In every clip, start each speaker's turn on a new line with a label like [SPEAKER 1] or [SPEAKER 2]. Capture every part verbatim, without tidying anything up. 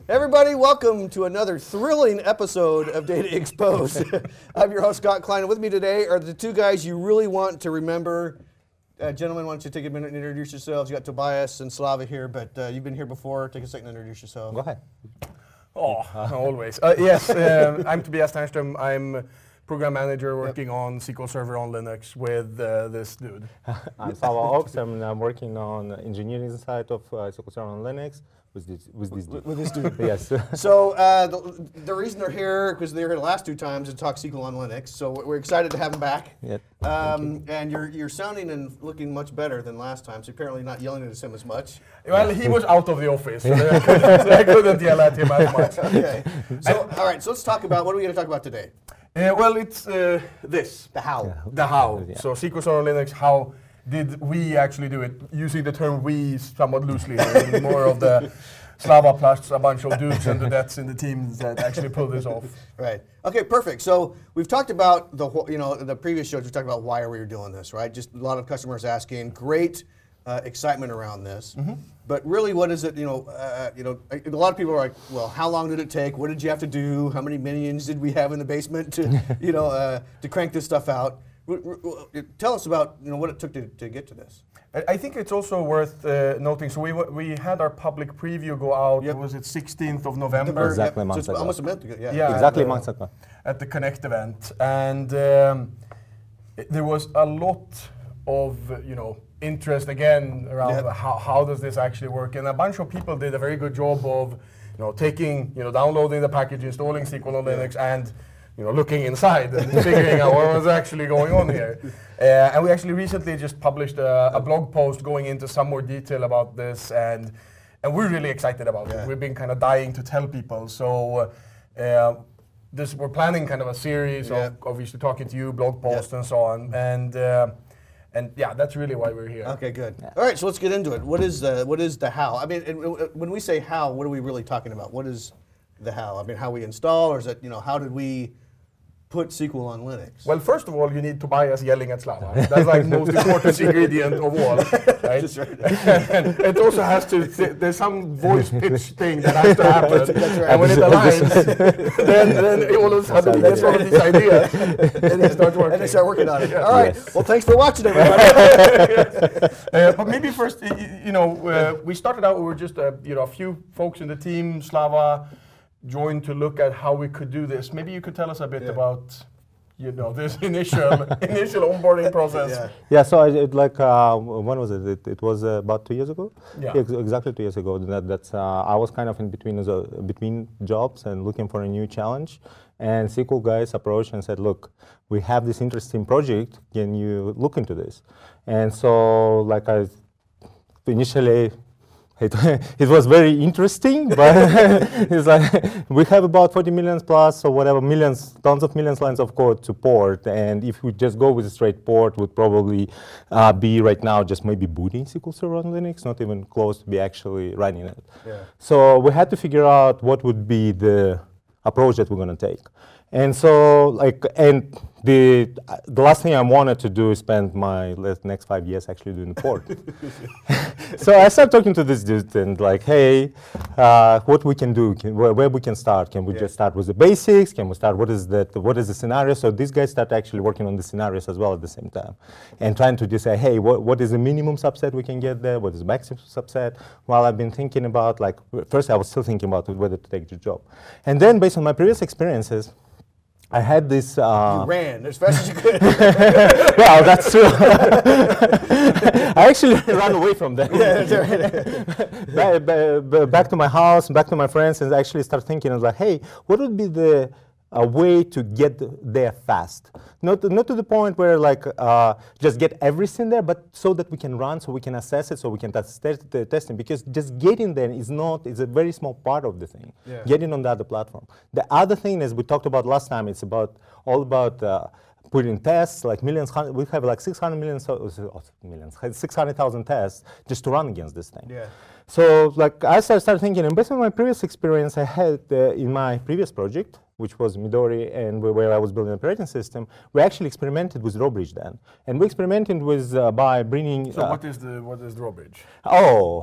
[SPEAKER 1] Everybody, welcome to another thrilling episode of Data Exposed. I'm your host, Scott Klein, and with me today are the two guys you really want to remember. Uh, gentlemen, why don't you take a minute and introduce yourselves? You got Tobias and Slava here, but uh, you've been here before. Take a second to introduce yourself.
[SPEAKER 2] Go ahead.
[SPEAKER 3] Oh, always. Uh, yes, um, I'm Tobias Ternström. I'm program manager working yep. on S Q L Server on Linux with uh, this dude.
[SPEAKER 2] I'm Slava Oaks. I'm, I'm working on engineering side of uh, S Q L Server on Linux with this, with this dude.
[SPEAKER 1] With this dude.
[SPEAKER 2] Yes.
[SPEAKER 1] So uh, the, the reason they're here, because they were here the last two times to talk S Q L on Linux, so we're excited to have them back.
[SPEAKER 2] Yep.
[SPEAKER 1] Um, and you're you're sounding and looking much better than last time, so apparently not yelling at him as much.
[SPEAKER 3] Well, he was out of the office, so I couldn't, I couldn't yell at him as much.
[SPEAKER 1] Okay. So, all right, so let's talk about, what are we going to talk about today?
[SPEAKER 3] Uh, well, it's uh, this.
[SPEAKER 1] The how.
[SPEAKER 2] Yeah.
[SPEAKER 3] The how.
[SPEAKER 2] Yeah.
[SPEAKER 3] So S Q L Server on Linux, how did we actually do it? Using the term we somewhat loosely, more of the Slava plus a bunch of dudes and dudettes in the team that actually pulled this off.
[SPEAKER 1] Right. Okay, perfect. So we've talked about the wh- you know the previous shows. We talked about why are we doing this, right? Just a lot of customers asking, great uh, excitement around this. Mm-hmm. But really, what is it? You know, uh, you know, a, a lot of people are like, well, how long did it take? What did you have to do? How many minions did we have in the basement to, you know, uh, to crank this stuff out? R- r- tell us about you know what it took to, to get to this.
[SPEAKER 3] I think it's also worth uh, noting. So we w- we had our public preview go out.
[SPEAKER 1] Yep.
[SPEAKER 3] Was it sixteenth of November?
[SPEAKER 2] Exactly a
[SPEAKER 1] Yep.
[SPEAKER 2] month
[SPEAKER 1] so it's
[SPEAKER 2] ago.
[SPEAKER 1] almost a month ago. Yeah.
[SPEAKER 3] Yeah.
[SPEAKER 2] Exactly a
[SPEAKER 3] at the-
[SPEAKER 2] month ago.
[SPEAKER 3] At the Connect event, and um, it, there was a lot of uh, you know interest again around
[SPEAKER 1] Yep.
[SPEAKER 3] how how does this actually work, and a bunch of people did a very good job of you know taking you know downloading the package, installing S Q L on Linux, and you know looking inside and figuring out what was actually going on here. Uh, and we actually recently just published a, a blog post going into some more detail about this, and and we're really excited about
[SPEAKER 1] Yeah.
[SPEAKER 3] it. We've been kind of dying to tell people. So uh, this we're planning kind of a series
[SPEAKER 1] Yeah.
[SPEAKER 3] of obviously talking to you, blog posts,
[SPEAKER 1] Yeah.
[SPEAKER 3] and so on. And uh, and yeah, that's really why we're here.
[SPEAKER 1] Okay, good.
[SPEAKER 2] Yeah.
[SPEAKER 1] All right, so let's get into it. What is the what is the how? I mean, it, it, when we say how, what are we really talking about? What is the how? I mean, how we install, or is it you know how did we put S Q L on Linux?
[SPEAKER 3] Well, first of all, you need Tobias yelling at Slava. That's like the most important ingredient of all, right?
[SPEAKER 1] That's right.
[SPEAKER 3] And it also has to, there's some voice pitch thing that has to happen.
[SPEAKER 1] That's right.
[SPEAKER 3] And when it aligns, then, then all of a sudden he gets all of these ideas and he starts working.
[SPEAKER 1] And they start working on it. All right.
[SPEAKER 2] Yes.
[SPEAKER 1] Well, thanks for watching, everybody.
[SPEAKER 3] Uh, but maybe first, y- y- you know, uh, we started out, we were just, uh, you know, a few folks in the team, Slava, joined to look at how we could do this. Maybe you could tell us a bit
[SPEAKER 1] Yeah.
[SPEAKER 3] about, you know, this initial initial onboarding process.
[SPEAKER 1] Yeah.
[SPEAKER 2] Yeah, so I it like uh, when was it? It, it was uh, about two years ago.
[SPEAKER 3] Yeah.
[SPEAKER 2] ex- exactly two years ago. That, that's uh, I was kind of in between as a, between jobs and looking for a new challenge. And S Q L guys approached and said, "Look, we have this interesting project. Can you look into this?" And so, like I initially. It, it was very interesting, but it's like we have about forty millions plus or whatever millions, tons of millions lines of code to port, and if we just go with a straight port, would probably uh, be right now just maybe booting S Q L Server on Linux, not even close to be actually running it.
[SPEAKER 1] Yeah.
[SPEAKER 2] So we had to figure out what would be the approach that we're going to take. And so, like, and the uh, the last thing I wanted to do is spend my le- next five years actually doing the port. So I started talking to this dude and like, hey, uh, what we can do, can, where, where we can start? Can we
[SPEAKER 1] Yeah.
[SPEAKER 2] just start with the basics? Can we start? What is that? What is the scenario? So these guys start actually working on the scenarios as well at the same time, and trying to just say, hey, what what is the minimum subset we can get there? What is the maximum subset? While I've been thinking about, like, first I was still thinking about whether to take the job, and then based on my previous experiences, I had this. Uh,
[SPEAKER 1] You ran as fast as you could.
[SPEAKER 2] well, that's true. I actually ran away from them. back, back, back to my house, back to my friends, and actually start thinking, I was like, hey, what would be the a way to get there fast? Not, not to the point where like uh, just get everything there, but so that we can run, so we can assess it, so we can test the testing. Because just getting there is not, it's a very small part of the thing.
[SPEAKER 1] Yeah.
[SPEAKER 2] Getting on the other platform. The other thing, as we talked about last time, it's about all about uh, put in tests, like millions, hun- we have like six hundred million, so, oh, millions, six hundred thousand tests just to run against this thing.
[SPEAKER 1] Yeah.
[SPEAKER 2] So like I started started thinking, and based on my previous experience I had uh, in my previous project, which was Midori, and wh- where I was building an operating system, we actually experimented with Drawbridge then. And we experimented with uh, by bringing...
[SPEAKER 3] So
[SPEAKER 2] uh,
[SPEAKER 3] what is the what is Drawbridge?
[SPEAKER 2] Oh,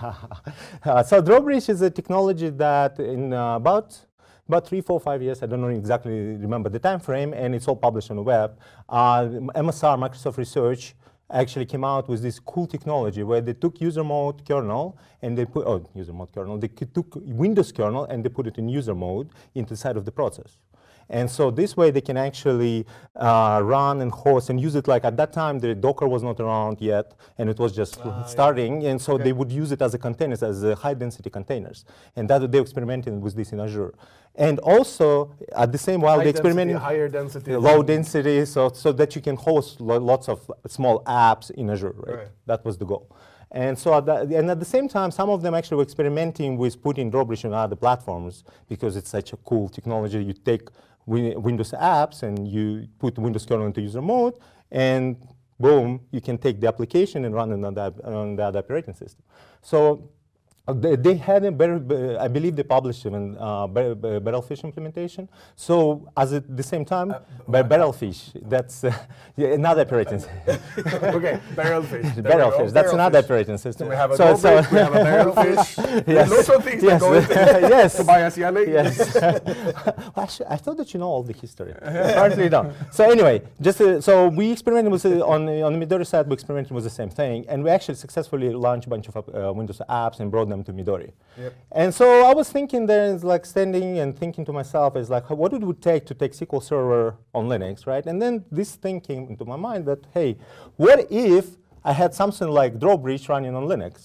[SPEAKER 2] uh, so Drawbridge is a technology that in uh, about about three, four, five years, I don't know exactly remember the time frame, and it's all published on the web. Uh, M S R, Microsoft Research, actually came out with this cool technology where they took user mode kernel and they put, oh, user mode kernel, they c- took Windows kernel and they put it in user mode inside of the process. And so this way they can actually uh, run and host and use it. Like at that time, the Docker was not around yet, and it was just
[SPEAKER 1] Ah,
[SPEAKER 2] starting. And so
[SPEAKER 1] Okay.
[SPEAKER 2] they would use it as a containers, as a high density containers. And that they experimented with this in Azure. And also at the same while
[SPEAKER 3] High
[SPEAKER 2] they
[SPEAKER 3] density,
[SPEAKER 2] experimented
[SPEAKER 3] higher density.
[SPEAKER 2] low density, so so that you can host lo- lots of small apps in Azure. Right?
[SPEAKER 1] Right.
[SPEAKER 2] That was the goal. And so, at the, and at the same time, some of them actually were experimenting with putting Drawbridge on other platforms because it's such a cool technology. You take Win- Windows apps and you put Windows kernel into user mode, and boom, you can take the application and run it on the, on the other operating system. So uh, they, they had a better, b- I believe they published even uh, bar- bar- Barrelfish implementation. So as at the same time, Bar- Barrelfish, that's uh, yeah, another operating system.
[SPEAKER 3] Okay, Barrelfish. There we go.
[SPEAKER 2] Barrelfish, that's another
[SPEAKER 1] Barrelfish.
[SPEAKER 2] operating system.
[SPEAKER 3] So we have a
[SPEAKER 2] So- so-
[SPEAKER 3] Drawbridge, we have a Barrelfish.
[SPEAKER 2] Yes.
[SPEAKER 3] Lots of things
[SPEAKER 2] Yes.
[SPEAKER 3] that go into
[SPEAKER 2] Yes.
[SPEAKER 3] Tobias Yelling.
[SPEAKER 2] Yes. Well, actually, I thought that you know all the history. Apparently you don't. So anyway, just uh, so we experimented with uh, on the, on the Midori side. We experimented with the same thing, and we actually successfully launched a bunch of uh, Windows apps and brought them to Midori.
[SPEAKER 1] Yep.
[SPEAKER 2] And so I was thinking there, is like standing and thinking to myself, is like, what it would take to take S Q L Server on Linux, right? And then this thing came into my mind that, hey, what if I had something like Drawbridge running on Linux?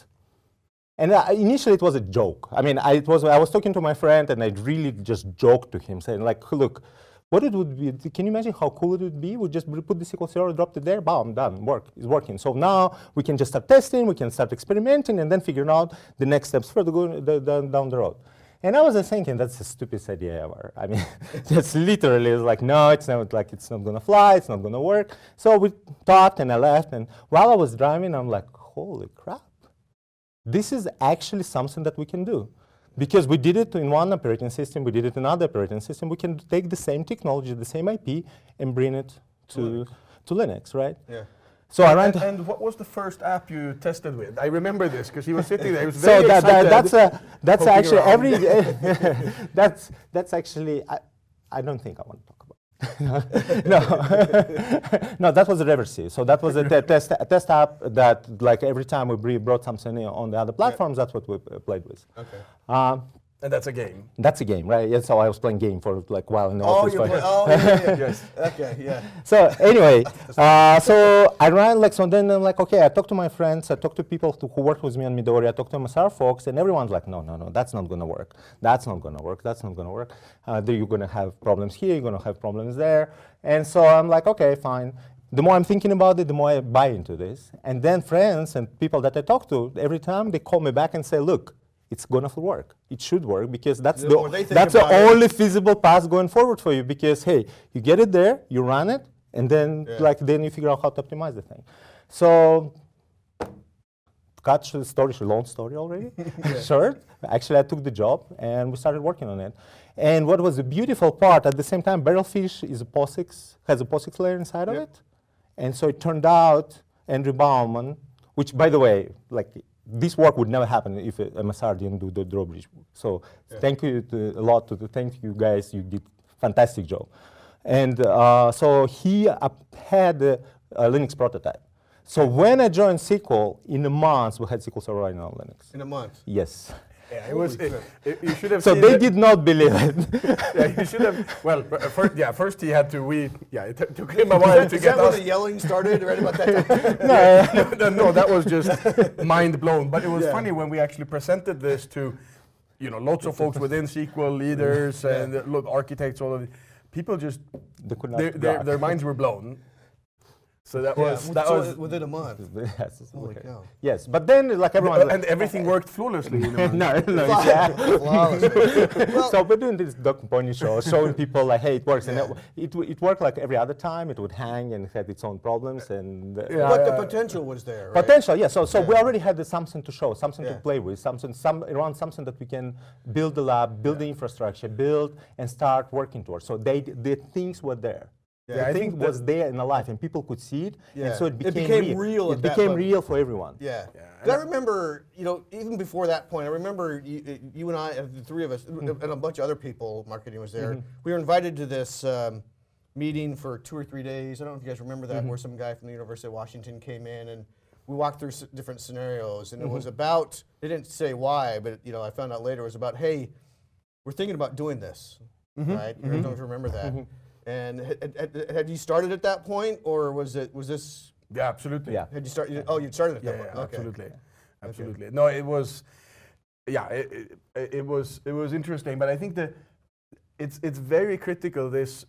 [SPEAKER 2] And uh, initially it was a joke. I mean, I, it was, I was talking to my friend and I really just joked to him, saying like, look, what it would be, can you imagine how cool it would be? We just put the S Q L Server, dropped it there, bam, done, work, it's working. So now we can just start testing, we can start experimenting, and then figure out the next steps further going the, the, down the road. And I was just thinking, that's the stupidest idea ever. I mean, just literally, it's like, no, it's not like it's not gonna fly, it's not gonna work. So we talked and I left, and while I was driving, I'm like, holy crap. This is actually something that we can do. Because we did it in one operating system, we did it in another operating system, we can take the same technology, the same I P, and bring it to,
[SPEAKER 1] Linux.
[SPEAKER 2] to Linux, right?
[SPEAKER 1] Yeah.
[SPEAKER 2] So I ran
[SPEAKER 3] And,
[SPEAKER 2] to
[SPEAKER 3] and what was the first app you tested with? I remember this because he was sitting there. He was
[SPEAKER 2] so
[SPEAKER 3] very
[SPEAKER 2] that, that,
[SPEAKER 3] excited.
[SPEAKER 2] that's a, that's
[SPEAKER 3] poking
[SPEAKER 2] actually
[SPEAKER 3] around.
[SPEAKER 2] every that's that's actually I, I don't think I want to talk about. no, no, that was a Reversy. So that was a te- test a test app that like every time we br- brought something in on the other platforms, that's what we uh, played with.
[SPEAKER 1] Okay.
[SPEAKER 2] Um,
[SPEAKER 3] And that's a game.
[SPEAKER 2] that's a game, right? Yeah, so I was playing game for like a while in the
[SPEAKER 1] Oh,
[SPEAKER 2] office.
[SPEAKER 1] you
[SPEAKER 2] but-
[SPEAKER 1] play, oh, yeah, yeah, yeah.
[SPEAKER 3] Yes.
[SPEAKER 1] Okay, yeah.
[SPEAKER 2] So anyway, uh, so I ran like, so then I'm like, okay, I talked to my friends, I talked to people to, who worked with me on Midori, I talked to M S R folks, and everyone's like, no, no, no, that's not gonna work. That's not gonna work, that's not gonna work. Uh, then you're gonna have problems here, you're gonna have problems there. And so I'm like, okay, fine. The more I'm thinking about it, the more I buy into this. And then friends and people that I talk to, every time they call me back and say, look, it's gonna work. It should work because that's
[SPEAKER 1] The
[SPEAKER 2] the,
[SPEAKER 1] more they think
[SPEAKER 2] that's the
[SPEAKER 1] about it-
[SPEAKER 2] only feasible path going forward for you. Because hey, you get it there, you run it, and then
[SPEAKER 1] Yeah.
[SPEAKER 2] like then you figure out how to optimize the thing. So, cut sh- story, sh- long story already. Short. Actually, I took the job and we started working on it. And what was the beautiful part at the same time, Barrelfish is a POSIX has a POSIX layer inside
[SPEAKER 1] Yep.
[SPEAKER 2] of it, and so it turned out Andrew Bauman, which by the way, like. This work would never happen if uh, M S R didn't do the Drawbridge. So
[SPEAKER 1] Yeah.
[SPEAKER 2] thank you to, a lot to the, thank you guys. You did fantastic job. And uh, so he uh, had a, a Linux prototype. So when I joined S Q L, in a month we had S Q L Server running on Linux.
[SPEAKER 1] In a month.
[SPEAKER 2] Yes.
[SPEAKER 3] Yeah, it was.
[SPEAKER 1] Holy
[SPEAKER 3] It,
[SPEAKER 1] crap.
[SPEAKER 3] it- you should have.
[SPEAKER 2] So
[SPEAKER 3] seen
[SPEAKER 2] they
[SPEAKER 3] the-
[SPEAKER 2] did not believe it.
[SPEAKER 3] Yeah, you should have. Well, uh, first, yeah, first he had to. We. Yeah, it t- took him a
[SPEAKER 1] Is
[SPEAKER 3] while
[SPEAKER 1] that,
[SPEAKER 3] to
[SPEAKER 1] is
[SPEAKER 3] get
[SPEAKER 1] that when
[SPEAKER 3] us.
[SPEAKER 1] the yelling started right about that time?
[SPEAKER 3] no, no, that was just mind blown. But it was
[SPEAKER 1] Yeah.
[SPEAKER 3] funny when we actually presented this to, you know, lots of folks within S Q L leaders
[SPEAKER 1] Yeah.
[SPEAKER 3] and uh, look, architects, all of it. People just
[SPEAKER 2] They could not
[SPEAKER 3] their, their,
[SPEAKER 2] grasp.
[SPEAKER 3] their minds were blown. So that
[SPEAKER 1] Yeah,
[SPEAKER 3] was that
[SPEAKER 1] so
[SPEAKER 3] was
[SPEAKER 1] within a month.
[SPEAKER 2] yes,
[SPEAKER 1] Holy
[SPEAKER 2] okay.
[SPEAKER 1] cow.
[SPEAKER 2] Yes, but then like everyone.
[SPEAKER 3] and everything worked flawlessly. in a month.
[SPEAKER 2] no, no, exactly.
[SPEAKER 1] Flawlessly. Well,
[SPEAKER 2] So we're doing this Doc Pony show, showing people like, hey, it works,
[SPEAKER 1] Yeah.
[SPEAKER 2] and it, it w- it worked like every other time. It would hang and it had its own problems, and uh,
[SPEAKER 3] Yeah.
[SPEAKER 1] but
[SPEAKER 3] yeah.
[SPEAKER 1] the potential was there, right?
[SPEAKER 2] potential, yeah. So so we
[SPEAKER 1] Yeah.
[SPEAKER 2] already had the something to show, something
[SPEAKER 1] Yeah.
[SPEAKER 2] to play with, something some around something that we can build the lab, build the infrastructure, build and start working towards. So they the things were there.
[SPEAKER 1] Yeah,
[SPEAKER 2] the
[SPEAKER 3] I
[SPEAKER 2] thing
[SPEAKER 3] think that-
[SPEAKER 2] was there in the life, and people could see it,
[SPEAKER 1] Yeah.
[SPEAKER 2] and so it
[SPEAKER 1] It
[SPEAKER 2] became,
[SPEAKER 1] became real
[SPEAKER 2] It
[SPEAKER 1] at that
[SPEAKER 2] became
[SPEAKER 1] moment.
[SPEAKER 2] real for everyone.
[SPEAKER 1] Yeah.
[SPEAKER 3] Yeah,
[SPEAKER 1] 'Cause I
[SPEAKER 3] and I-
[SPEAKER 1] remember, you know, even before that point, I remember you, you and I, and the three of us,
[SPEAKER 2] Mm-hmm.
[SPEAKER 1] and a bunch of other people, marketing was there. We were invited to this um, meeting for two or three days. I don't know if you guys remember that,
[SPEAKER 2] Mm-hmm.
[SPEAKER 1] where some guy from the University of Washington came in and we walked through s- different scenarios, and it
[SPEAKER 2] Mm-hmm.
[SPEAKER 1] was about. They didn't say why, but you know, I found out later it was about, hey, we're thinking about doing this,
[SPEAKER 2] Mm-hmm.
[SPEAKER 1] right? I don't know if you remember that. And had, had, had you started at that point, or was it was this?
[SPEAKER 3] Yeah, absolutely.
[SPEAKER 2] Yeah.
[SPEAKER 1] Had you started? Oh, you'd started at
[SPEAKER 3] Yeah,
[SPEAKER 1] that
[SPEAKER 3] yeah,
[SPEAKER 1] point. Okay.
[SPEAKER 3] absolutely, absolutely. No, it was, yeah, it, it, it was it was interesting, but I think that it's it's very critical. This,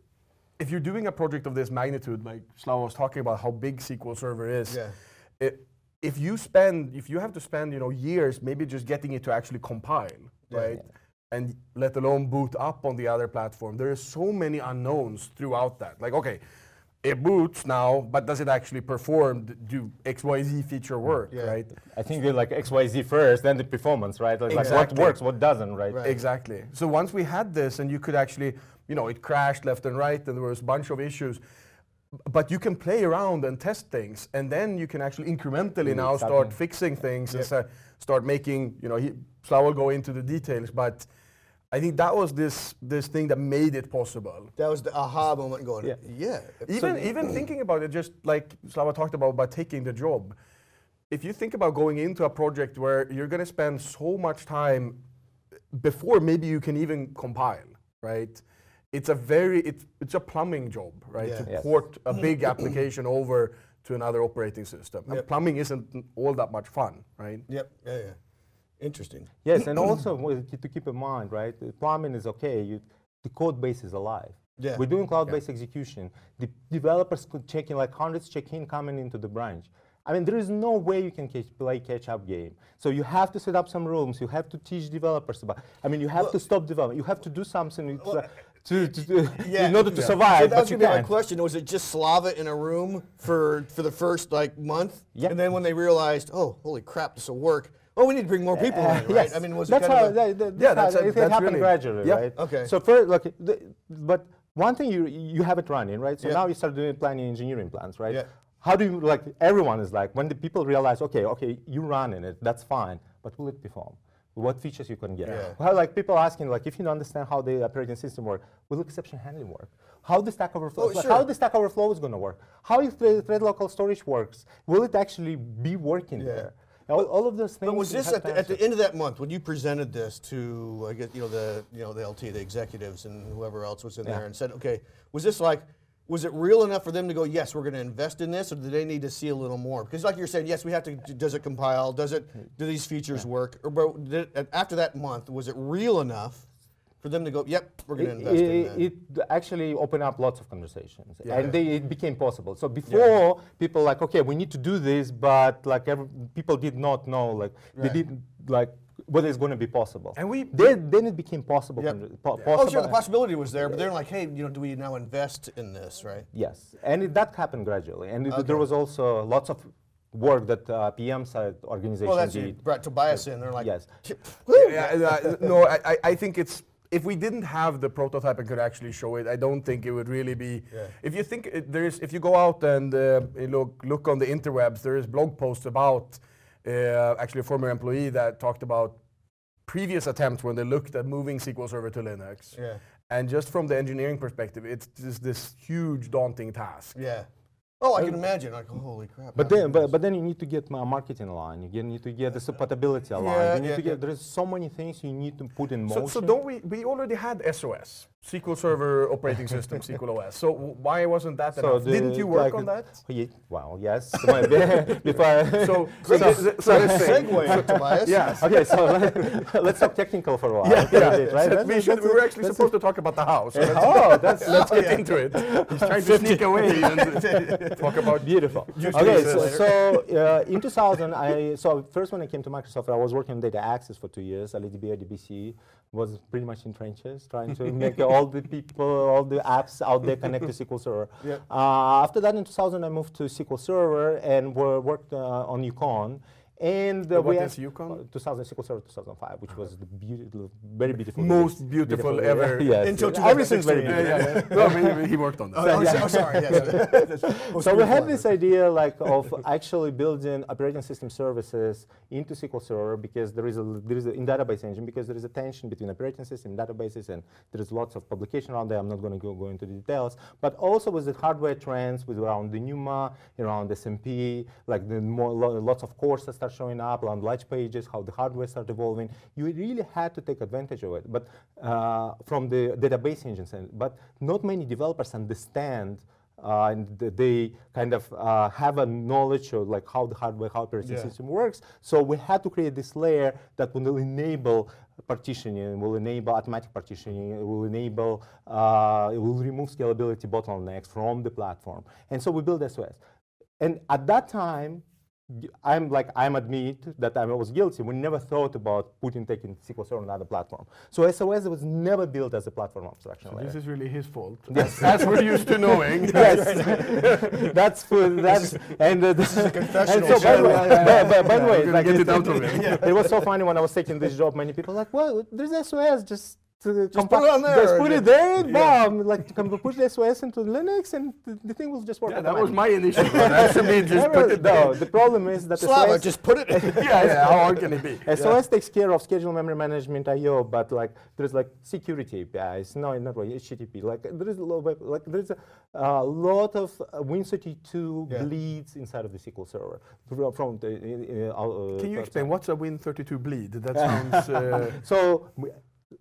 [SPEAKER 3] if you're doing a project of this magnitude, like Slava was talking about, how big S Q L Server is.
[SPEAKER 1] Yeah.
[SPEAKER 3] It, if you spend, if you have to spend, you know, years, maybe just getting it to actually compile,
[SPEAKER 1] Yeah.
[SPEAKER 3] right? And let alone boot up on the other platform. There are so many unknowns throughout that. Like, okay, it boots now, but does it actually perform? D- Do X Y Z feature work,
[SPEAKER 1] Yeah.
[SPEAKER 3] right?
[SPEAKER 2] I think we're like X Y Z first, then the performance, right? Like, like what
[SPEAKER 3] Exactly.
[SPEAKER 2] works, what doesn't, right?
[SPEAKER 1] Right.
[SPEAKER 3] Exactly. So once we had this, and you could actually, you know, it crashed left and right, and there was a bunch of issues. But you can play around and test things, and then you can actually incrementally now
[SPEAKER 2] exactly.
[SPEAKER 3] start fixing things and sa- start making, you know, he, Slava will go into the details, but I think that was this this thing that made it possible.
[SPEAKER 1] That was the aha moment going, yeah.
[SPEAKER 2] Yeah.
[SPEAKER 3] Even even thinking about it, just like Slava talked about, about taking the job. If you think about going into a project where you're going to spend so much time before maybe you can even compile, right? It's a very it's it's a plumbing job, right?
[SPEAKER 1] Yeah.
[SPEAKER 3] To
[SPEAKER 2] Yes.
[SPEAKER 3] port a big application over to another operating system. And
[SPEAKER 1] Yep.
[SPEAKER 3] plumbing isn't all that much fun, right?
[SPEAKER 1] Yep, yeah, yeah. Interesting.
[SPEAKER 2] Yes, and also w- to keep in mind, right? the Plumbing is okay. You, the code base is alive.
[SPEAKER 1] Yeah.
[SPEAKER 2] We're doing cloud-based execution. The developers could check in like hundreds check in coming into the branch. I mean, there is no way you can catch, play catch-up game. So you have to set up some rooms. You have to teach developers about. I mean, you have
[SPEAKER 1] Well-
[SPEAKER 2] to stop development. You have to do something to, to, to, to-
[SPEAKER 1] Yeah.
[SPEAKER 2] in order to
[SPEAKER 1] Yeah.
[SPEAKER 2] survive.
[SPEAKER 1] So that
[SPEAKER 2] but
[SPEAKER 1] was
[SPEAKER 2] you
[SPEAKER 1] gonna be my
[SPEAKER 2] can't.
[SPEAKER 1] question. Was it just Slava in a room for for the first like month?
[SPEAKER 2] Yeah.
[SPEAKER 1] And then when they realized, oh, holy crap, this will work. Oh, we need to bring more people
[SPEAKER 2] Uh,
[SPEAKER 1] in, right?
[SPEAKER 2] yes.
[SPEAKER 1] I mean, was
[SPEAKER 2] that's
[SPEAKER 1] it kind
[SPEAKER 2] how,
[SPEAKER 1] of a,
[SPEAKER 2] that, that,
[SPEAKER 3] Yeah,
[SPEAKER 2] that's
[SPEAKER 3] that's
[SPEAKER 2] how
[SPEAKER 3] a-
[SPEAKER 2] it
[SPEAKER 3] that's
[SPEAKER 2] happened
[SPEAKER 3] really-
[SPEAKER 2] gradually,
[SPEAKER 3] Yep.
[SPEAKER 2] right?
[SPEAKER 1] Okay.
[SPEAKER 2] So first, like, the, but one thing you you have it running, right? So
[SPEAKER 1] Yeah.
[SPEAKER 2] now you start doing planning engineering plans, right?
[SPEAKER 1] Yeah.
[SPEAKER 2] How do you like? Everyone is like when the people realize, okay, okay, you running it, that's fine, but will it perform? What features you can get?
[SPEAKER 1] Yeah.
[SPEAKER 2] Well, like people asking, like, if you don't understand how the operating system works, will exception handling work? How the Stack Overflow?
[SPEAKER 1] Oh,
[SPEAKER 2] like,
[SPEAKER 1] sure.
[SPEAKER 2] How the Stack Overflow is going to work? How is the thread local storage works? Will it actually be working
[SPEAKER 1] Yeah.
[SPEAKER 2] there? All, all of those things.
[SPEAKER 1] But was
[SPEAKER 2] you
[SPEAKER 1] this
[SPEAKER 2] have
[SPEAKER 1] at
[SPEAKER 2] to
[SPEAKER 1] the, at the
[SPEAKER 2] answer.
[SPEAKER 1] end of that month when you presented this to, I guess, you know, the you know the L T, the executives, and whoever else was in
[SPEAKER 2] Yeah.
[SPEAKER 1] there, and said, okay, was this like, was it real enough for them to go, yes, we're going to invest in this, or do they need to see a little more? Because like you're saying, yes, we have to. Does it compile? Does it? Do these features work? Or but did, after that month, was it real enough for them to go, yep, we're going to
[SPEAKER 2] It,
[SPEAKER 1] invest in that?
[SPEAKER 2] it, it actually opened up lots of conversations,
[SPEAKER 1] Yeah.
[SPEAKER 2] and they, it became possible. So before, people like, okay, we need to do this, but like every, people did not know, like
[SPEAKER 1] Right.
[SPEAKER 2] they didn't like whether it's going to be possible.
[SPEAKER 3] And we-
[SPEAKER 2] then, then it became possible.
[SPEAKER 1] Yep.
[SPEAKER 2] con- po-
[SPEAKER 1] Oh,
[SPEAKER 2] possible
[SPEAKER 1] sure, the possibility was there, but they're like, hey, you know, do we now invest in this, right?
[SPEAKER 2] Yes, and it, that happened gradually, and it,
[SPEAKER 1] Okay.
[SPEAKER 2] there was also lots of work that uh, P M side organization
[SPEAKER 1] Well, that's you
[SPEAKER 2] did.
[SPEAKER 1] brought Tobias in. They're like,
[SPEAKER 2] Yes.
[SPEAKER 1] Woo!
[SPEAKER 3] Yeah, uh, no, I, I- I think it's, if we didn't have the prototype and could actually show it, I don't think it would really be.
[SPEAKER 1] Yeah.
[SPEAKER 3] If you think it, there is, if you go out and uh, you look look on the interwebs, there is blog posts about uh, actually a former employee that talked about previous attempts when they looked at moving S Q L Server to Linux.
[SPEAKER 1] Yeah.
[SPEAKER 3] And just from the engineering perspective, it's just this huge daunting task.
[SPEAKER 1] Yeah. Oh, I can imagine. Like, holy crap.
[SPEAKER 2] But
[SPEAKER 1] how do
[SPEAKER 2] then,
[SPEAKER 1] you do
[SPEAKER 2] but,
[SPEAKER 1] this?
[SPEAKER 2] but then you need to get a marketing line. You get- need to get the supportability aligned.
[SPEAKER 1] Yeah,
[SPEAKER 2] you need
[SPEAKER 1] yeah,
[SPEAKER 2] to get.
[SPEAKER 1] yeah.
[SPEAKER 2] There's so many things you need to put in
[SPEAKER 3] So,
[SPEAKER 2] motion.
[SPEAKER 3] so don't we? We already had S O S. S Q L Server operating system, S Q L O S. So w- why wasn't that
[SPEAKER 2] So
[SPEAKER 3] enough?
[SPEAKER 2] the-
[SPEAKER 3] Didn't you work
[SPEAKER 2] like,
[SPEAKER 3] on that?
[SPEAKER 2] Ye- well, yes. Before I-
[SPEAKER 3] So,
[SPEAKER 1] Great
[SPEAKER 3] so, so, so let's say,
[SPEAKER 1] segue, Tobias.
[SPEAKER 3] yes.
[SPEAKER 2] okay, so let, let's talk technical for a while.
[SPEAKER 3] Yeah, yeah.
[SPEAKER 2] Right? Let's-
[SPEAKER 3] we,
[SPEAKER 2] let's-
[SPEAKER 3] should, we
[SPEAKER 2] let's-
[SPEAKER 3] were actually
[SPEAKER 2] let's-
[SPEAKER 3] supposed to talk about the house. So let's,
[SPEAKER 2] Oh, that's
[SPEAKER 3] let's get into it. He's trying to sneak away and talk about
[SPEAKER 2] beautiful.
[SPEAKER 3] use
[SPEAKER 2] Okay,
[SPEAKER 3] cases
[SPEAKER 2] so,
[SPEAKER 3] later.
[SPEAKER 2] so uh, in two thousand, I so first when I came to Microsoft, I was working on data access for two years. L A D B, D B C was pretty much in trenches, trying to make all the people, all the apps out there connect to S Q L Server.
[SPEAKER 1] Yeah.
[SPEAKER 2] Uh, after that, in two thousand, I moved to S Q L Server and were, worked uh, on Yukon. And uh,
[SPEAKER 3] What
[SPEAKER 2] we
[SPEAKER 3] is
[SPEAKER 2] had-
[SPEAKER 3] Yukon?
[SPEAKER 2] uh, two thousand, S Q L Server two thousand five, which was the beautiful, very beautiful.
[SPEAKER 3] Most
[SPEAKER 2] days.
[SPEAKER 3] beautiful
[SPEAKER 2] days.
[SPEAKER 3] ever.
[SPEAKER 2] Yes.
[SPEAKER 1] Until
[SPEAKER 2] yes.
[SPEAKER 1] two thousand
[SPEAKER 2] Everything's very
[SPEAKER 1] sixteen.
[SPEAKER 2] beautiful.
[SPEAKER 3] Yeah, yeah, yeah. No, I mean, he worked on that.
[SPEAKER 1] Oh, oh, so- oh, sorry. Yes. Most
[SPEAKER 2] So we had
[SPEAKER 1] beautiful
[SPEAKER 2] this
[SPEAKER 1] ever.
[SPEAKER 2] idea like of actually building operating system services into S Q L Server because there is a there is a, in database engine because there is a tension between operating system databases and there is lots of publication around there. I'm not going to go, go into the details, but also with the hardware trends with around the NUMA, around S M P, like the more lo- lots of courses start showing up around large pages, how the hardware start evolving. You really had to take advantage of it, but uh, from the database engines, and, but not many developers understand. Uh, and th- they kind of uh, have a knowledge of like how the hardware, how operating
[SPEAKER 1] Yeah.
[SPEAKER 2] system works. So we had to create this layer that will enable partitioning, will enable automatic partitioning, it will enable, uh, it will remove scalability bottlenecks from the platform. And so we built S O S. And at that time, y- I'm like, I'm admit that I was guilty. We never thought about putting taking S Q L Server on another platform. So S O S was never built as a platform abstraction layer.
[SPEAKER 3] This is really his fault.
[SPEAKER 2] Yes.
[SPEAKER 3] As we're used to knowing.
[SPEAKER 2] Yes, that's for that's and uh, this is a
[SPEAKER 1] confessional
[SPEAKER 2] And so, by the way,
[SPEAKER 3] show. Yeah, yeah,
[SPEAKER 2] by, by, by the
[SPEAKER 3] Yeah,
[SPEAKER 2] way,
[SPEAKER 3] we're gonna
[SPEAKER 2] like
[SPEAKER 3] get
[SPEAKER 2] it,
[SPEAKER 3] it out of him.
[SPEAKER 2] it was so funny when I was taking this job. Many people like, well, there's S O S, just. To
[SPEAKER 1] Just put it on there.
[SPEAKER 2] Just put it there,
[SPEAKER 1] Yeah.
[SPEAKER 2] bomb. Like you can push the S O S into Linux, and the, the thing will just work.
[SPEAKER 3] Yeah, that was
[SPEAKER 2] automatically.
[SPEAKER 3] my initiative. Actually, just
[SPEAKER 2] Never-
[SPEAKER 3] put it
[SPEAKER 2] no,
[SPEAKER 3] there.
[SPEAKER 2] the problem is that
[SPEAKER 1] Slava,
[SPEAKER 2] S O S,
[SPEAKER 1] just put it in.
[SPEAKER 3] Yeah, yeah. How hard can it be?
[SPEAKER 2] S O S takes care of schedule memory management, I O, but like there's like security A P Is. No, not really, H T T P. Like there is a lot, of, like there's a uh, lot of uh, Win thirty-two
[SPEAKER 1] Yeah.
[SPEAKER 2] bleeds inside of the S Q L Server from, from the. Uh, uh,
[SPEAKER 3] Can you
[SPEAKER 2] uh,
[SPEAKER 3] explain what's a Win thirty-two bleed? That sounds. Uh,
[SPEAKER 2] So w-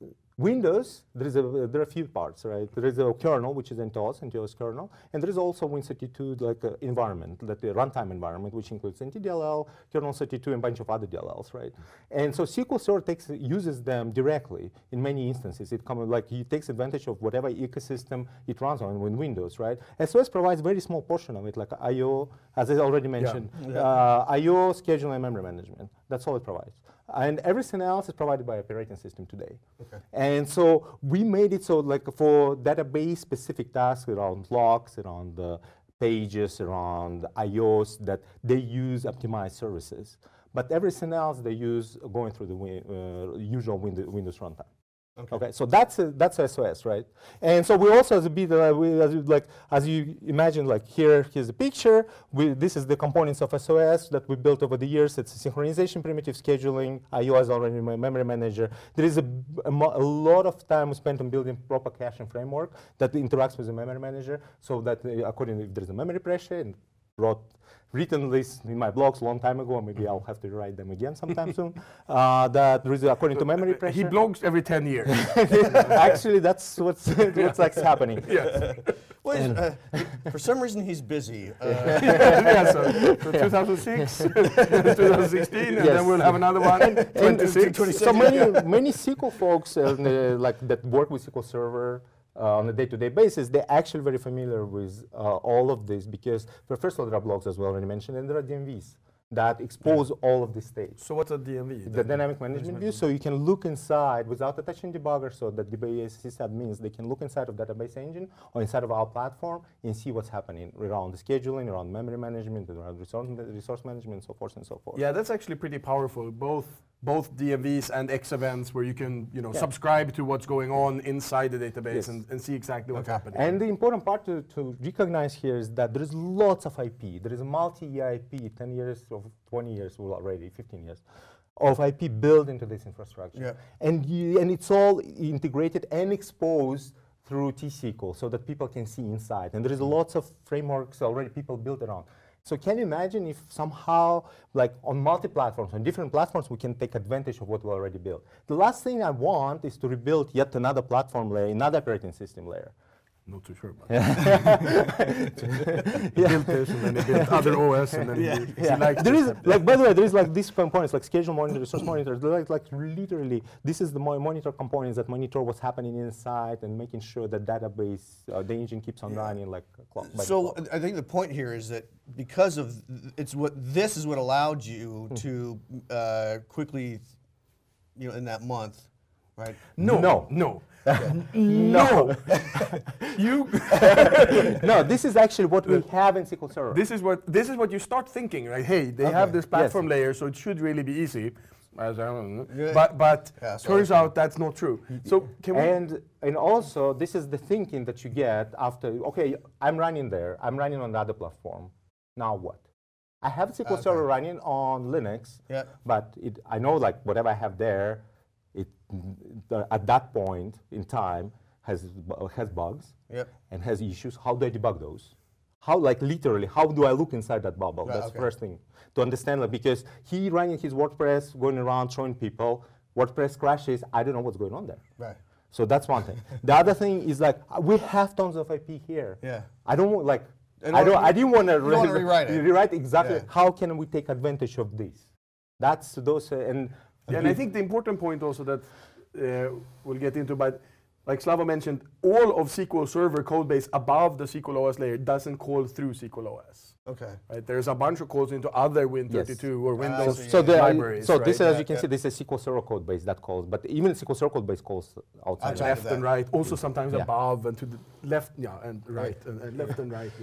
[SPEAKER 2] Windows, there is a there are a few parts, right? There is a kernel which is N T O S, N T O S kernel, and there is also Win thirty-two like uh, environment, that the runtime environment, which includes N T D L L, kernel thirty-two, and a bunch of other D L Ls, right? And so S Q L Server takes uses them directly in many instances. It comes like it takes advantage of whatever ecosystem it runs on in Windows, right? S O S provides very small portion of it, like I O, as I already mentioned, uh, I O, schedule, and memory management. That's all it provides. And everything else is provided by operating system today.
[SPEAKER 1] Okay.
[SPEAKER 2] And so we made it so like for database specific tasks around logs, around the pages, around I Os that they use optimized services. But everything else they use going through the wi- uh, usual Windows, Windows runtime.
[SPEAKER 1] Okay.
[SPEAKER 2] Okay, so that's a, that's S O S, right? And so we also, as a bit, uh, we, as you, like as you imagine, like here, here's a picture. We, this is the components of S O S that we built over the years. It's a synchronization, primitive scheduling. I O is already my memory manager. There is a, a, mo- a lot of time spent on building proper caching framework that interacts with the memory manager, so that uh, according to if there's a memory pressure, and wrote written this in my blogs a long time ago. Maybe I'll have to write them again sometime soon. Uh, that there is, according to memory pressure.
[SPEAKER 3] he blogs every ten years.
[SPEAKER 2] Actually, that's what's what's like happening.
[SPEAKER 3] Yes.
[SPEAKER 1] Well, he's, uh, for some reason, he's busy. Uh,
[SPEAKER 3] Yeah, so, so two thousand six, twenty sixteen, and
[SPEAKER 2] Yes.
[SPEAKER 3] then we'll have another one. twenty-six.
[SPEAKER 2] So many many S Q L folks uh, uh, like that work with S Q L Server uh, on a day-to-day basis, they're actually very familiar with uh, all of this because, well, first of all, there are blogs as well already mentioned, and there are D M Vs that expose all of this state.
[SPEAKER 3] So what's a D M V?
[SPEAKER 2] The dynamic management view, so you can look inside without attaching debugger, so that the D B A sysadmins, they can look inside of database engine or inside of our platform and see what's happening around the scheduling, around memory management, around resource, resource management, so forth and so forth.
[SPEAKER 3] Yeah, that's actually pretty powerful. Both both D M Vs and X events, where you can you know
[SPEAKER 2] Yeah.
[SPEAKER 3] subscribe to what's going on inside the database
[SPEAKER 2] Yes.
[SPEAKER 3] and, and see exactly what's happening.
[SPEAKER 2] And the important part to, to recognize here is that there is lots of I P. There is a multi-year I P, ten years of twenty years well, already, fifteen years, of I P built into this infrastructure.
[SPEAKER 1] Yeah.
[SPEAKER 2] And, you, and it's all integrated and exposed through T-S Q L so that people can see inside. And there is lots of frameworks already people built around. So can you imagine if somehow, like on multi-platforms, on different platforms, we can take advantage of what we already built? The last thing I want is to rebuild yet another platform layer, another operating system layer.
[SPEAKER 3] Not too sure about that. He built this and then he built other O S and then
[SPEAKER 1] Yeah.
[SPEAKER 3] he, he
[SPEAKER 2] Yeah.
[SPEAKER 3] liked
[SPEAKER 2] There
[SPEAKER 3] it.
[SPEAKER 2] is, like, by the way, there is like these components, like schedule monitor, resource monitor, they're like, like literally, this is the mo- monitor components that monitor what's happening inside and making sure that database, uh, the engine keeps on running like clock by
[SPEAKER 1] So
[SPEAKER 2] clock.
[SPEAKER 1] I think the point here is that because of th- it's what this is what allowed you to uh, quickly, you know, in that month, right?
[SPEAKER 3] No,
[SPEAKER 2] No.
[SPEAKER 3] no.
[SPEAKER 2] No,
[SPEAKER 3] You.
[SPEAKER 2] no, this is actually what we have in S Q L Server.
[SPEAKER 3] This is what this is what you start thinking, right? Hey, they
[SPEAKER 1] Okay.
[SPEAKER 3] have this platform
[SPEAKER 2] Yes.
[SPEAKER 3] layer, so it should really be easy. As I don't know.
[SPEAKER 1] Yeah.
[SPEAKER 3] But but
[SPEAKER 1] Yeah, so
[SPEAKER 3] turns
[SPEAKER 1] I-
[SPEAKER 3] out that's not true. So can we?
[SPEAKER 2] And and also, this is the thinking that you get after. Okay, I'm running there. I'm running on the other platform. Now what? I have S Q L
[SPEAKER 1] Okay.
[SPEAKER 2] Server running on Linux,
[SPEAKER 1] Yeah.
[SPEAKER 2] but it, I know like whatever I have there, it the, at that point in time has bu- has bugs
[SPEAKER 1] Yep.
[SPEAKER 2] and has issues. How do I debug those? How, like literally, how do I look inside that bubble?
[SPEAKER 1] Right,
[SPEAKER 2] That's
[SPEAKER 1] okay.
[SPEAKER 2] the first thing to understand. Like, because he running his WordPress, going around showing people, WordPress crashes. I don't know what's going on there.
[SPEAKER 1] Right.
[SPEAKER 2] So that's one thing. The other thing is like uh, we have tons of I P here.
[SPEAKER 1] Yeah.
[SPEAKER 2] I don't want like
[SPEAKER 1] And
[SPEAKER 2] I don't
[SPEAKER 1] what-
[SPEAKER 2] I didn't want to
[SPEAKER 1] you don't wanna rewrite it.
[SPEAKER 2] Rewrite exactly.
[SPEAKER 1] Yeah.
[SPEAKER 2] How can we take advantage of this? That's those uh, and
[SPEAKER 3] Yeah, and I think the important point also that uh, we'll get into, but like Slava mentioned, all of S Q L Server code base above the S Q L O S layer doesn't call through S Q L O S.
[SPEAKER 1] Okay.
[SPEAKER 3] Right? There's a bunch of calls into other Win
[SPEAKER 2] Yes.
[SPEAKER 3] thirty-two or
[SPEAKER 1] Ah,
[SPEAKER 3] Windows
[SPEAKER 1] so
[SPEAKER 2] so the
[SPEAKER 3] libraries.
[SPEAKER 2] so
[SPEAKER 3] right?
[SPEAKER 2] this as
[SPEAKER 1] Yeah,
[SPEAKER 2] you can
[SPEAKER 1] yeah.
[SPEAKER 2] see this is S Q L Server code base that calls, but even S Q L Server code base calls outside.
[SPEAKER 1] Outside.
[SPEAKER 2] of
[SPEAKER 3] left
[SPEAKER 1] that.
[SPEAKER 3] and right, also sometimes
[SPEAKER 2] Yeah.
[SPEAKER 3] above and to the left, yeah, and right, and, and left and right.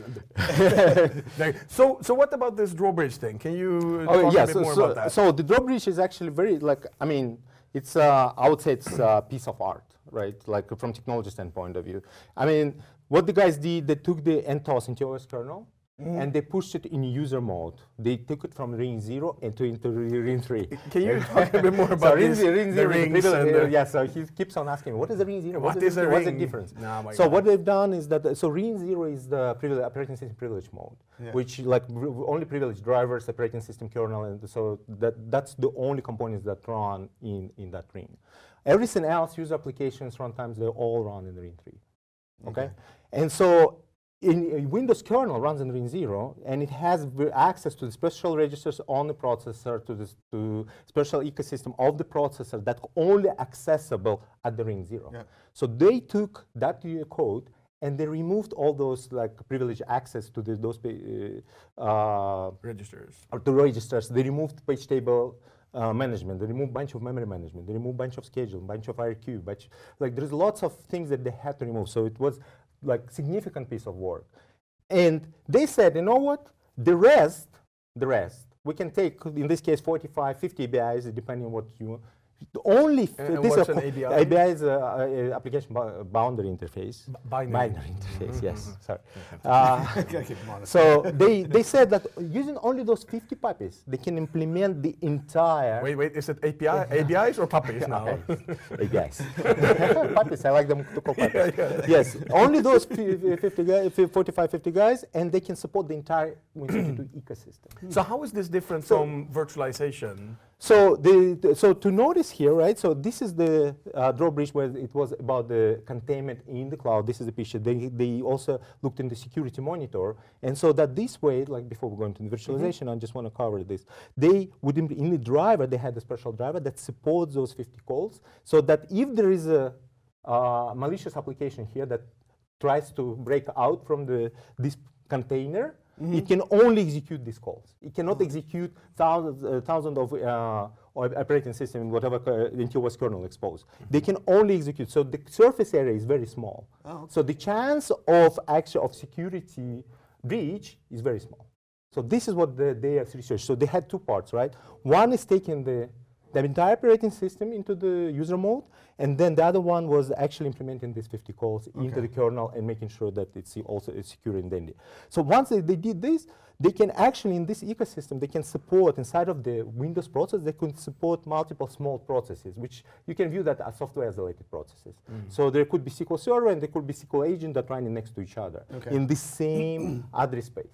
[SPEAKER 3] And there. So, so what about this drawbridge thing? Can you
[SPEAKER 2] Oh
[SPEAKER 3] talk
[SPEAKER 2] yeah,
[SPEAKER 3] a bit
[SPEAKER 2] so,
[SPEAKER 3] more
[SPEAKER 2] so,
[SPEAKER 3] about that?
[SPEAKER 2] so the drawbridge is actually very like I mean it's uh, I would say it's a piece of art, right? Like from technology standpoint of view. I mean, what the guys did, they took the N T O S into O S kernel. And they pushed it in user mode. They took it from ring zero into into ring three.
[SPEAKER 3] Can you talk a bit more
[SPEAKER 2] So
[SPEAKER 3] about
[SPEAKER 2] ring,
[SPEAKER 3] this,
[SPEAKER 2] zero, ring
[SPEAKER 3] the
[SPEAKER 2] zero,
[SPEAKER 3] rings
[SPEAKER 2] people,
[SPEAKER 3] and
[SPEAKER 2] uh,
[SPEAKER 3] the-
[SPEAKER 2] yeah. So he keeps on asking me, what is the ring zero?
[SPEAKER 3] What
[SPEAKER 2] is
[SPEAKER 3] is
[SPEAKER 2] the,
[SPEAKER 3] a
[SPEAKER 2] what's the
[SPEAKER 3] ring?
[SPEAKER 2] difference?
[SPEAKER 3] No, my
[SPEAKER 2] so
[SPEAKER 3] God.
[SPEAKER 2] what they've done is that uh, so ring zero is the privilege, operating system privilege mode,
[SPEAKER 1] Yeah.
[SPEAKER 2] which like r- only privileged drivers, operating system kernel, and so that that's the only components that run in in that ring. Everything else, user applications, runtimes, they all run in ring three. Okay, and so. In uh, Windows kernel runs in ring zero, and it has v- access to the special registers on the processor, to the to special ecosystem of the processor that only accessible at the ring zero.
[SPEAKER 1] Yeah.
[SPEAKER 2] So they took that uh, code and they removed all those like privileged access to the, those pa- uh, uh,
[SPEAKER 3] registers.
[SPEAKER 2] or to registers. They removed page table uh, management. They removed bunch of memory management. They removed bunch of schedule, bunch of I R Q. Bunch like there's lots of things that they had to remove. So it was like significant piece of work. And they said, you know what? The rest, the rest, we can take in this case forty-five, fifty A P Is depending on what you. The only f-
[SPEAKER 3] And- and
[SPEAKER 2] this
[SPEAKER 3] what's
[SPEAKER 2] are
[SPEAKER 3] an
[SPEAKER 2] co-
[SPEAKER 3] A B I?
[SPEAKER 2] A P I is a, a- a application bou- boundary interface.
[SPEAKER 3] binary.
[SPEAKER 2] interface. Yes. Sorry. Uh,
[SPEAKER 1] Gotta keep them honest.
[SPEAKER 2] so they, they said that using only those fifty puppies, they can implement the entire
[SPEAKER 3] Wait, wait, is it A P I, A B Is or puppies now?
[SPEAKER 2] A P Is. Puppies, I like them to call puppies. Yes, only those fi- fifty guys, forty-five, fifty guys, and they can support the entire Windows thirty-two ecosystem.
[SPEAKER 3] So how is this different
[SPEAKER 2] So-
[SPEAKER 3] from virtualization?
[SPEAKER 2] So the, the- so to notice here, right? So this is the uh, drawbridge where it was about the containment in the cloud. This is the picture. They they also looked in the security monitor, and so that this way, like before we go into the virtualization, I just want to cover this. They within in the driver they had a special driver that supports those fifty calls, so that if there is a uh, malicious application here that tries to break out from the this container. It can only execute these calls. It cannot execute thousands, uh, thousands of uh, operating system in whatever uh, N T O S kernel exposed. They can only execute. So the surface area is very small.
[SPEAKER 1] Oh, okay.
[SPEAKER 2] So the chance of actual of security breach is very small. So this is what the, they have researched. So they had two parts, right? One is taking the the entire operating system into the user mode, and then the other one was actually implementing these fifty calls into
[SPEAKER 1] Okay.
[SPEAKER 2] the kernel and making sure that it's also is secure in the end. So once they, they did this, they can actually in this ecosystem they can support inside of the Windows process. They can support multiple small processes, which you can view that as software isolated processes. So there could be S Q L Server and there could be S Q L agent that running next to each other
[SPEAKER 1] Okay.
[SPEAKER 2] in the same address space.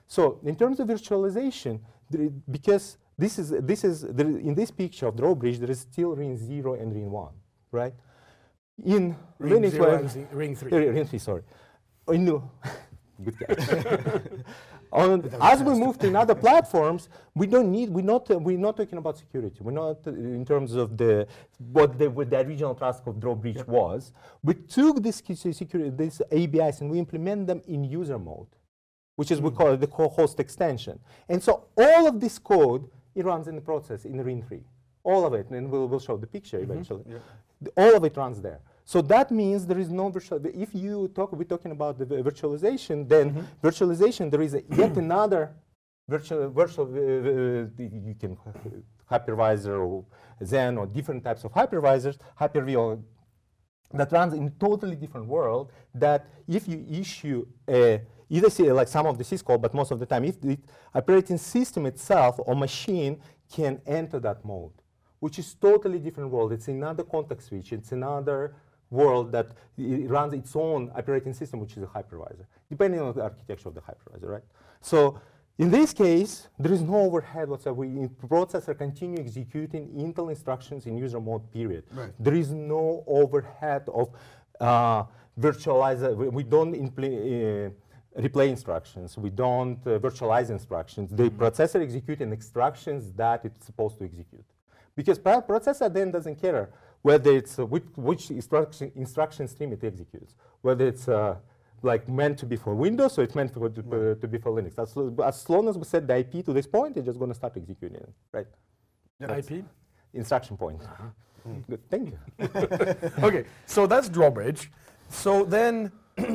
[SPEAKER 2] So in terms of virtualization, there, because this is, this is there, in this picture of Drawbridge, there is still ring zero and ring one, right? In
[SPEAKER 3] Ring
[SPEAKER 2] Linux,
[SPEAKER 3] zero
[SPEAKER 2] where-
[SPEAKER 3] and z- ring three.
[SPEAKER 2] uh, ring three, sorry. In the- good catch. On, as we move to other platforms, we don't need. We're not. Uh, we're not talking about security. We're not uh, in terms of the what the, what the original task of Drawbridge yep. was. We took this security, these A B Is, and we implement them in user mode, which is mm. we call it the host extension. And so all of this code it runs in the process in Ring three, all of it, and we'll we'll show the picture mm-hmm. eventually. Yep. The, all of it runs there. So that means there is no virtual. If you talk, we're talking about the virtualization, then mm-hmm. virtualization, there is a yet another virtual, virtual uh, uh, you can hypervisor or Zen or different types of hypervisors, Hyper-V, that runs in a totally different world. That if you issue a, either see like some of the syscall, but most of the time, if the operating system itself or machine can enter that mode, which is totally different world. It's another context switch. It's another world that it runs its own operating system, which is a hypervisor, depending on the architecture of the hypervisor, right? So in this case, there is no overhead whatsoever. The processor continue executing Intel instructions in user mode, period. Right. There is no overhead of uh, virtualizer. We, we don't impl- uh, replay instructions. We don't uh, virtualize instructions. The mm-hmm. processor executes instructions that it's supposed to execute. Because the processor then doesn't care whether it's uh, which, which instruction, instruction stream it executes, whether it's uh, like meant to be for Windows or it's meant for, to, uh, to be for Linux. As, as long as we set the I P to this point, it's just going to start executing it, right?
[SPEAKER 3] The I P?
[SPEAKER 2] Instruction point. Uh-huh. Mm. Good, thank you.
[SPEAKER 3] Okay, so that's Drawbridge. So then,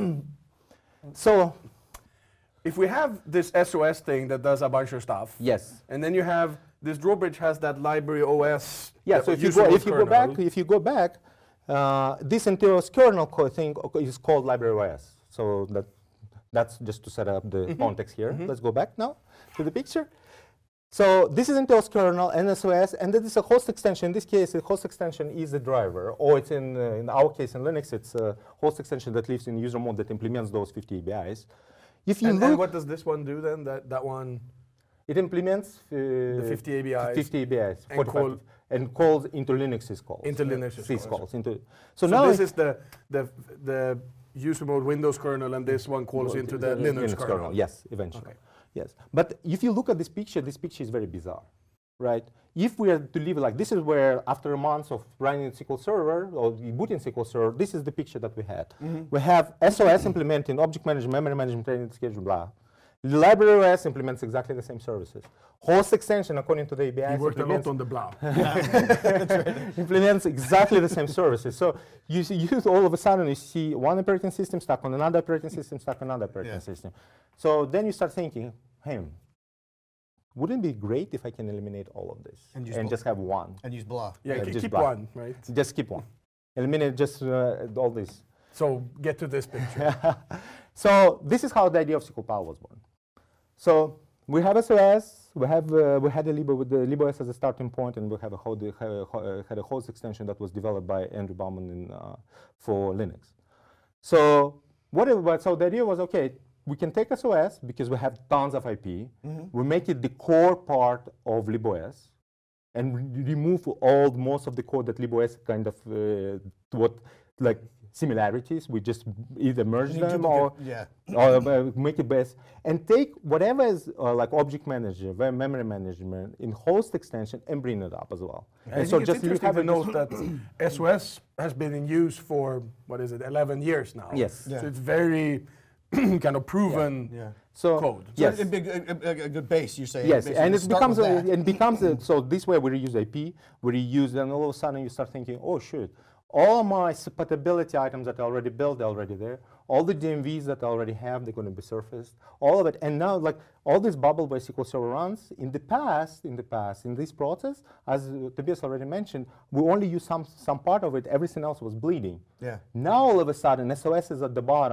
[SPEAKER 2] so
[SPEAKER 3] if we have this S O S thing that does a bunch of stuff,
[SPEAKER 2] yes,
[SPEAKER 3] and then you have this Drawbridge has that library O S.
[SPEAKER 2] Yeah, so if you go, if you go back, if you go back, uh, this Enteos kernel thing is called library O S. So that that's just to set up the mm-hmm. context here. Mm-hmm. Let's go back now to the picture. So this is Enteos kernel, N S O S, and this is a host extension. In this case, the host extension is the driver, or it's in uh, in our case in Linux, it's a host extension that lives in user mode that implements those fifty A B Is. If you
[SPEAKER 3] and,
[SPEAKER 2] look,
[SPEAKER 3] and what does this one do then? That that one.
[SPEAKER 2] It implements uh,
[SPEAKER 3] the fifty A B Is,
[SPEAKER 2] fifty A B Is,
[SPEAKER 3] and, call
[SPEAKER 2] and calls into Linux syscalls.
[SPEAKER 3] Into Linux
[SPEAKER 2] syscalls. Into
[SPEAKER 3] so, so now this is the the the user mode Windows kernel, and this one calls into the, the Linux, Linux kernel. kernel.
[SPEAKER 2] Yes, eventually. Okay. Yes, but if you look at this picture, this picture is very bizarre, right? If we are to leave it like this, is where after a month of running S Q L Server or booting S Q L Server, this is the picture that we had. Mm-hmm. We have S O S implementing object management, memory management, training schedule, blah. The library O S implements exactly the same services. Host extension, according to the A B Is,
[SPEAKER 3] you worked a lot on the blah.
[SPEAKER 2] implements exactly the same services. So you see, you all of a sudden you see one operating system stuck on another operating system stuck on another operating yeah. system. So then you start thinking, hey, wouldn't it be great if I can eliminate all of this and, and just have one?
[SPEAKER 1] And use blah.
[SPEAKER 3] Yeah,
[SPEAKER 2] uh,
[SPEAKER 3] keep
[SPEAKER 2] blah.
[SPEAKER 3] one, right?
[SPEAKER 2] Just keep one. Eliminate just uh, all this.
[SPEAKER 3] So get to this picture.
[SPEAKER 2] So this is how the idea of S Q L Pal was born. So we have S O S, we have uh, we had a Libo with the LibOS as a starting point, and we have a whole, uh, had a host extension that was developed by Andrew Bauman in, uh, for Linux. So whatever. So the idea was, okay, we can take S O S because we have tons of I P. Mm-hmm. We make it the core part of LibOS, and re remove all most of the code that LibOS kind of uh, what like. similarities. We just either merge them or,
[SPEAKER 1] yeah.
[SPEAKER 2] or uh, make it best, and take whatever is uh, like object manager, memory management in host extension and bring it up as well.
[SPEAKER 3] And, and so just you have to note that S O S has been in use for what is it, eleven years now.
[SPEAKER 2] Yes.
[SPEAKER 3] Yeah. So it's very kind of proven
[SPEAKER 1] yeah. Yeah.
[SPEAKER 3] So, code.
[SPEAKER 1] So
[SPEAKER 2] yes.
[SPEAKER 1] a, big, a, a, a good base, you're saying.
[SPEAKER 2] Yes, and it becomes, a, and becomes a,
[SPEAKER 1] mm-hmm.
[SPEAKER 2] so this way we reuse I P, we reuse, and all of a sudden you start thinking, oh shit, all my compatibility items that I already built, they're already there. All the D M Vs that I already have, they're going to be surfaced. All of it, and now like all this bubble by S Q L Server runs. In the past, in the past, in this process, as uh, Tobias already mentioned, we only use some some part of it. Everything else was bleeding.
[SPEAKER 1] Yeah.
[SPEAKER 2] Now all of a sudden, S O S is at the bottom,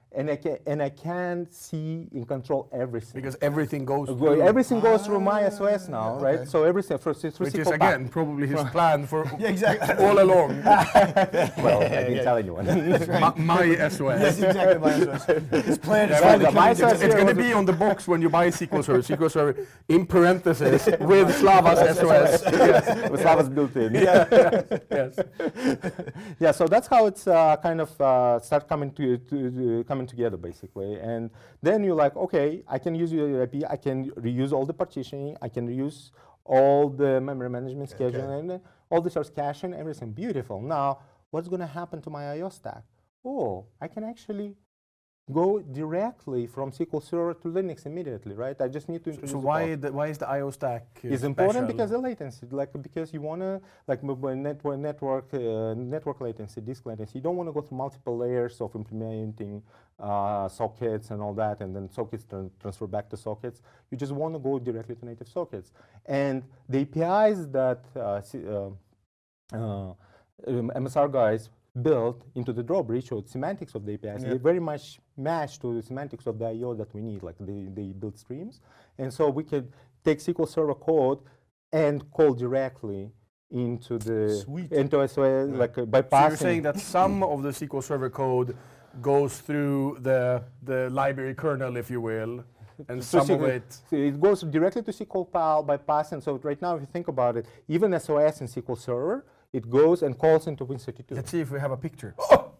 [SPEAKER 2] and I can and I can see and control everything.
[SPEAKER 3] Because everything goes
[SPEAKER 2] Go-
[SPEAKER 3] through,
[SPEAKER 2] everything goes through my S O S now,
[SPEAKER 1] okay.
[SPEAKER 2] right? So everything for through
[SPEAKER 3] which is
[SPEAKER 2] S Q L
[SPEAKER 3] again probably his plan for
[SPEAKER 1] exactly.
[SPEAKER 3] all along.
[SPEAKER 2] well, I didn't tell anyone.
[SPEAKER 3] my, my S O S.
[SPEAKER 1] Yes, exactly. My S O S. His plan is
[SPEAKER 3] Yeah,
[SPEAKER 1] trying
[SPEAKER 3] well,
[SPEAKER 1] to
[SPEAKER 2] my
[SPEAKER 1] come
[SPEAKER 2] S O S
[SPEAKER 1] together.
[SPEAKER 3] It's going to
[SPEAKER 2] was-
[SPEAKER 3] be on the box when you buy S Q L Server. S Q L Server in parentheses with Slava's S O S. Yes.
[SPEAKER 2] With Slava's built in.
[SPEAKER 3] Yes.
[SPEAKER 2] Yeah, so that's how it's uh, kind of uh, start coming to, to, to coming together basically, and then you're like, okay, I can use your I P, I can reuse all the partitioning, I can reuse all the memory management scheduling, and all the source caching, everything beautiful. Now, what's going to happen to my I O stack? Oh, I can actually go directly from S Q L Server to Linux immediately, right? I just need to introduce
[SPEAKER 3] So
[SPEAKER 2] the
[SPEAKER 3] why
[SPEAKER 2] pod.
[SPEAKER 3] the, why is the I O stack uh,
[SPEAKER 2] It's important
[SPEAKER 3] special?
[SPEAKER 2] because the latency, like because you wanna like m- m- network network uh, network latency, disk latency. You don't want to go through multiple layers of implementing uh, sockets and all that, and then sockets tran- transfer back to sockets. You just want to go directly to native sockets, and the A P Is that uh, si- uh, uh, um, M S R guys built into the drawbridge, or semantics of the A P Is,
[SPEAKER 1] Yeah.
[SPEAKER 2] they very much match to the semantics of the I O that we need, like they, they build streams. And so we could take S Q L Server code and call directly into the
[SPEAKER 1] Sweet.
[SPEAKER 2] into S O S, like uh,
[SPEAKER 3] So
[SPEAKER 2] bypassing.
[SPEAKER 3] you're saying that some of the S Q L Server code goes through the the library kernel, if you will, and
[SPEAKER 2] So
[SPEAKER 3] some of
[SPEAKER 2] S Q L
[SPEAKER 3] it.
[SPEAKER 2] so it goes directly to S Q L P A L bypassing. So right now, if you think about it, even S O S and S Q L Server, it goes and calls into Win thirty-two.
[SPEAKER 3] Let's see if we have a picture.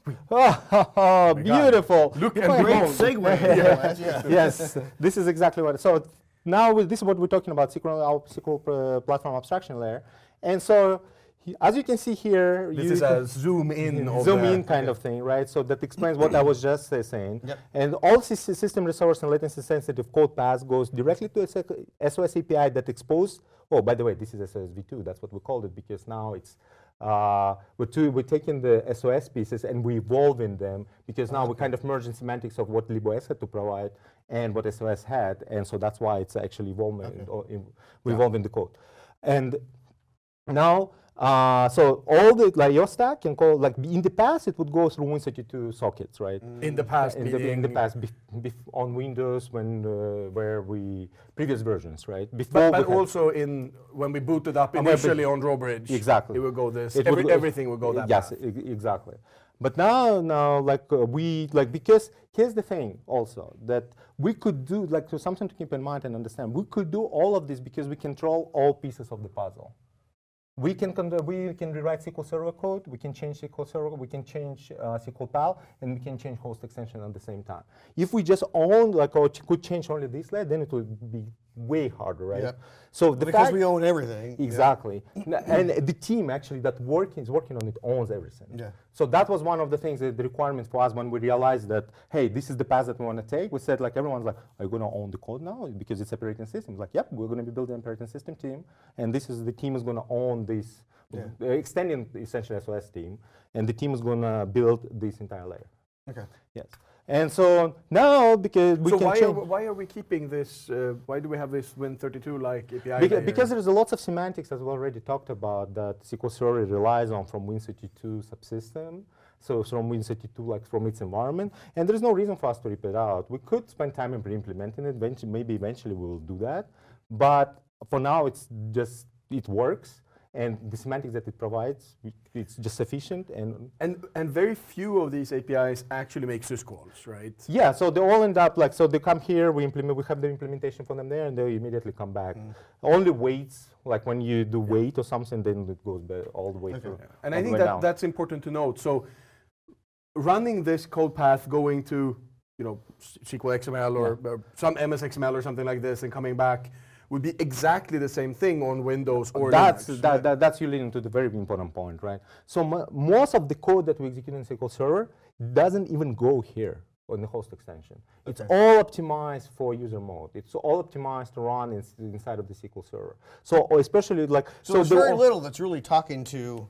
[SPEAKER 2] Oh, beautiful!
[SPEAKER 3] Look
[SPEAKER 2] Great.
[SPEAKER 3] and
[SPEAKER 1] Great
[SPEAKER 3] behold.
[SPEAKER 1] segue. yeah. yeah.
[SPEAKER 2] Yes, this is exactly what. So now we- this is what we're talking about, S Q L, our S Q L uh, platform abstraction layer. And so, he- as you can see here,
[SPEAKER 3] This
[SPEAKER 2] you
[SPEAKER 3] is
[SPEAKER 2] can
[SPEAKER 3] a zoom in. Of
[SPEAKER 2] zoom
[SPEAKER 3] the,
[SPEAKER 2] in kind of thing, right? So that explains what I was just uh, saying.
[SPEAKER 1] Yep.
[SPEAKER 2] And all sys- system resource and latency sensitive code paths goes directly to a sec- S O S A P I that expose. Oh, by the way, this is S O S v two. That's what we called it because now it's uh, we're, two, we're taking the S O S pieces and we're evolving them because now we're kind of merging semantics of what LibOS had to provide and what S O S had, and so that's why it's actually evolving. or in- We're evolving the code, and now. Uh, so all the like your stack can call like in the past it would go through Win thirty-two sockets, right?
[SPEAKER 3] in the past,
[SPEAKER 2] in the, in the
[SPEAKER 3] meaning-
[SPEAKER 2] past bef- bef- on Windows when uh, where we previous versions, right? Before
[SPEAKER 3] But, but
[SPEAKER 2] we had-
[SPEAKER 3] also in when we booted up
[SPEAKER 2] And when we-
[SPEAKER 3] initially on Drawbridge,
[SPEAKER 2] Exactly.
[SPEAKER 3] it would go this.
[SPEAKER 2] It
[SPEAKER 3] Every,
[SPEAKER 2] would go-
[SPEAKER 3] everything would go that
[SPEAKER 2] yes,
[SPEAKER 3] path.
[SPEAKER 2] e- exactly. But now, now, like uh, we like because here's the thing also that we could do like so something to keep in mind and understand. We could do all of this because we control all pieces of the puzzle. We can con- we can rewrite S Q L Server code. We can change S Q L Server. We can change uh, S Q L P A L, and we can change host extension at the same time. If we just own like or ch- could change only this layer, then it would be way harder, right?
[SPEAKER 1] Yep.
[SPEAKER 2] So the
[SPEAKER 1] Because
[SPEAKER 2] fact
[SPEAKER 1] we own everything. yeah.
[SPEAKER 2] Exactly. N- and the team actually that working is working on it owns everything.
[SPEAKER 1] Yeah.
[SPEAKER 2] So that was one of the things, that the requirement for us when we realized that, hey, this is the path that we want to take. We said, like, everyone's like, are you going to own the code now? Because it's operating system. Like, yep, we're going to be building an operating system team. And this is the team is going to own this,
[SPEAKER 1] Yeah.
[SPEAKER 2] uh, extending essentially S O S team. And the team is going to build this entire layer.
[SPEAKER 1] Okay.
[SPEAKER 2] Yes. And so now, because we
[SPEAKER 3] So
[SPEAKER 2] can
[SPEAKER 3] why are,
[SPEAKER 2] change.
[SPEAKER 3] why are we keeping this? Uh, why do we have this Win thirty-two like A P I?
[SPEAKER 2] Beca-
[SPEAKER 3] layer?
[SPEAKER 2] because there's a lots of semantics, as we already talked about, that S Q L Server relies on from Win thirty-two subsystem. So from Win thirty-two, like from its environment, and there's no reason for us to rip it out. We could spend time in implementing it. Eventually, maybe eventually we will do that, but for now, it's just it works, and the semantics that it provides, we- it's just sufficient. And
[SPEAKER 3] and and very few of these A P Is actually make syscalls, right?
[SPEAKER 2] yeah, so they all end up like so. They come here, we implement, we have the implementation for them there, and they immediately come back. Only waits, like when you do wait or something, then it goes ba- all the way
[SPEAKER 1] Okay.
[SPEAKER 2] through.
[SPEAKER 3] And
[SPEAKER 2] all
[SPEAKER 3] I
[SPEAKER 2] the
[SPEAKER 3] think
[SPEAKER 2] way
[SPEAKER 3] that
[SPEAKER 2] down.
[SPEAKER 3] that's important to note. So running this code path, going to you know S Q L X M L or, or some M S X M L or something like this, and coming back would be exactly the same thing on Windows or
[SPEAKER 2] That's
[SPEAKER 3] Linux.
[SPEAKER 2] that, that, that's you leading to the very important point, right? So mo most of the code that we execute in S Q L Server doesn't even go here on the host extension. It's
[SPEAKER 1] Okay.
[SPEAKER 2] all optimized for user mode. It's all optimized to run ins inside of the S Q L Server. So or especially like
[SPEAKER 1] So, there's
[SPEAKER 2] the
[SPEAKER 1] very
[SPEAKER 2] o-
[SPEAKER 1] little that's really talking to.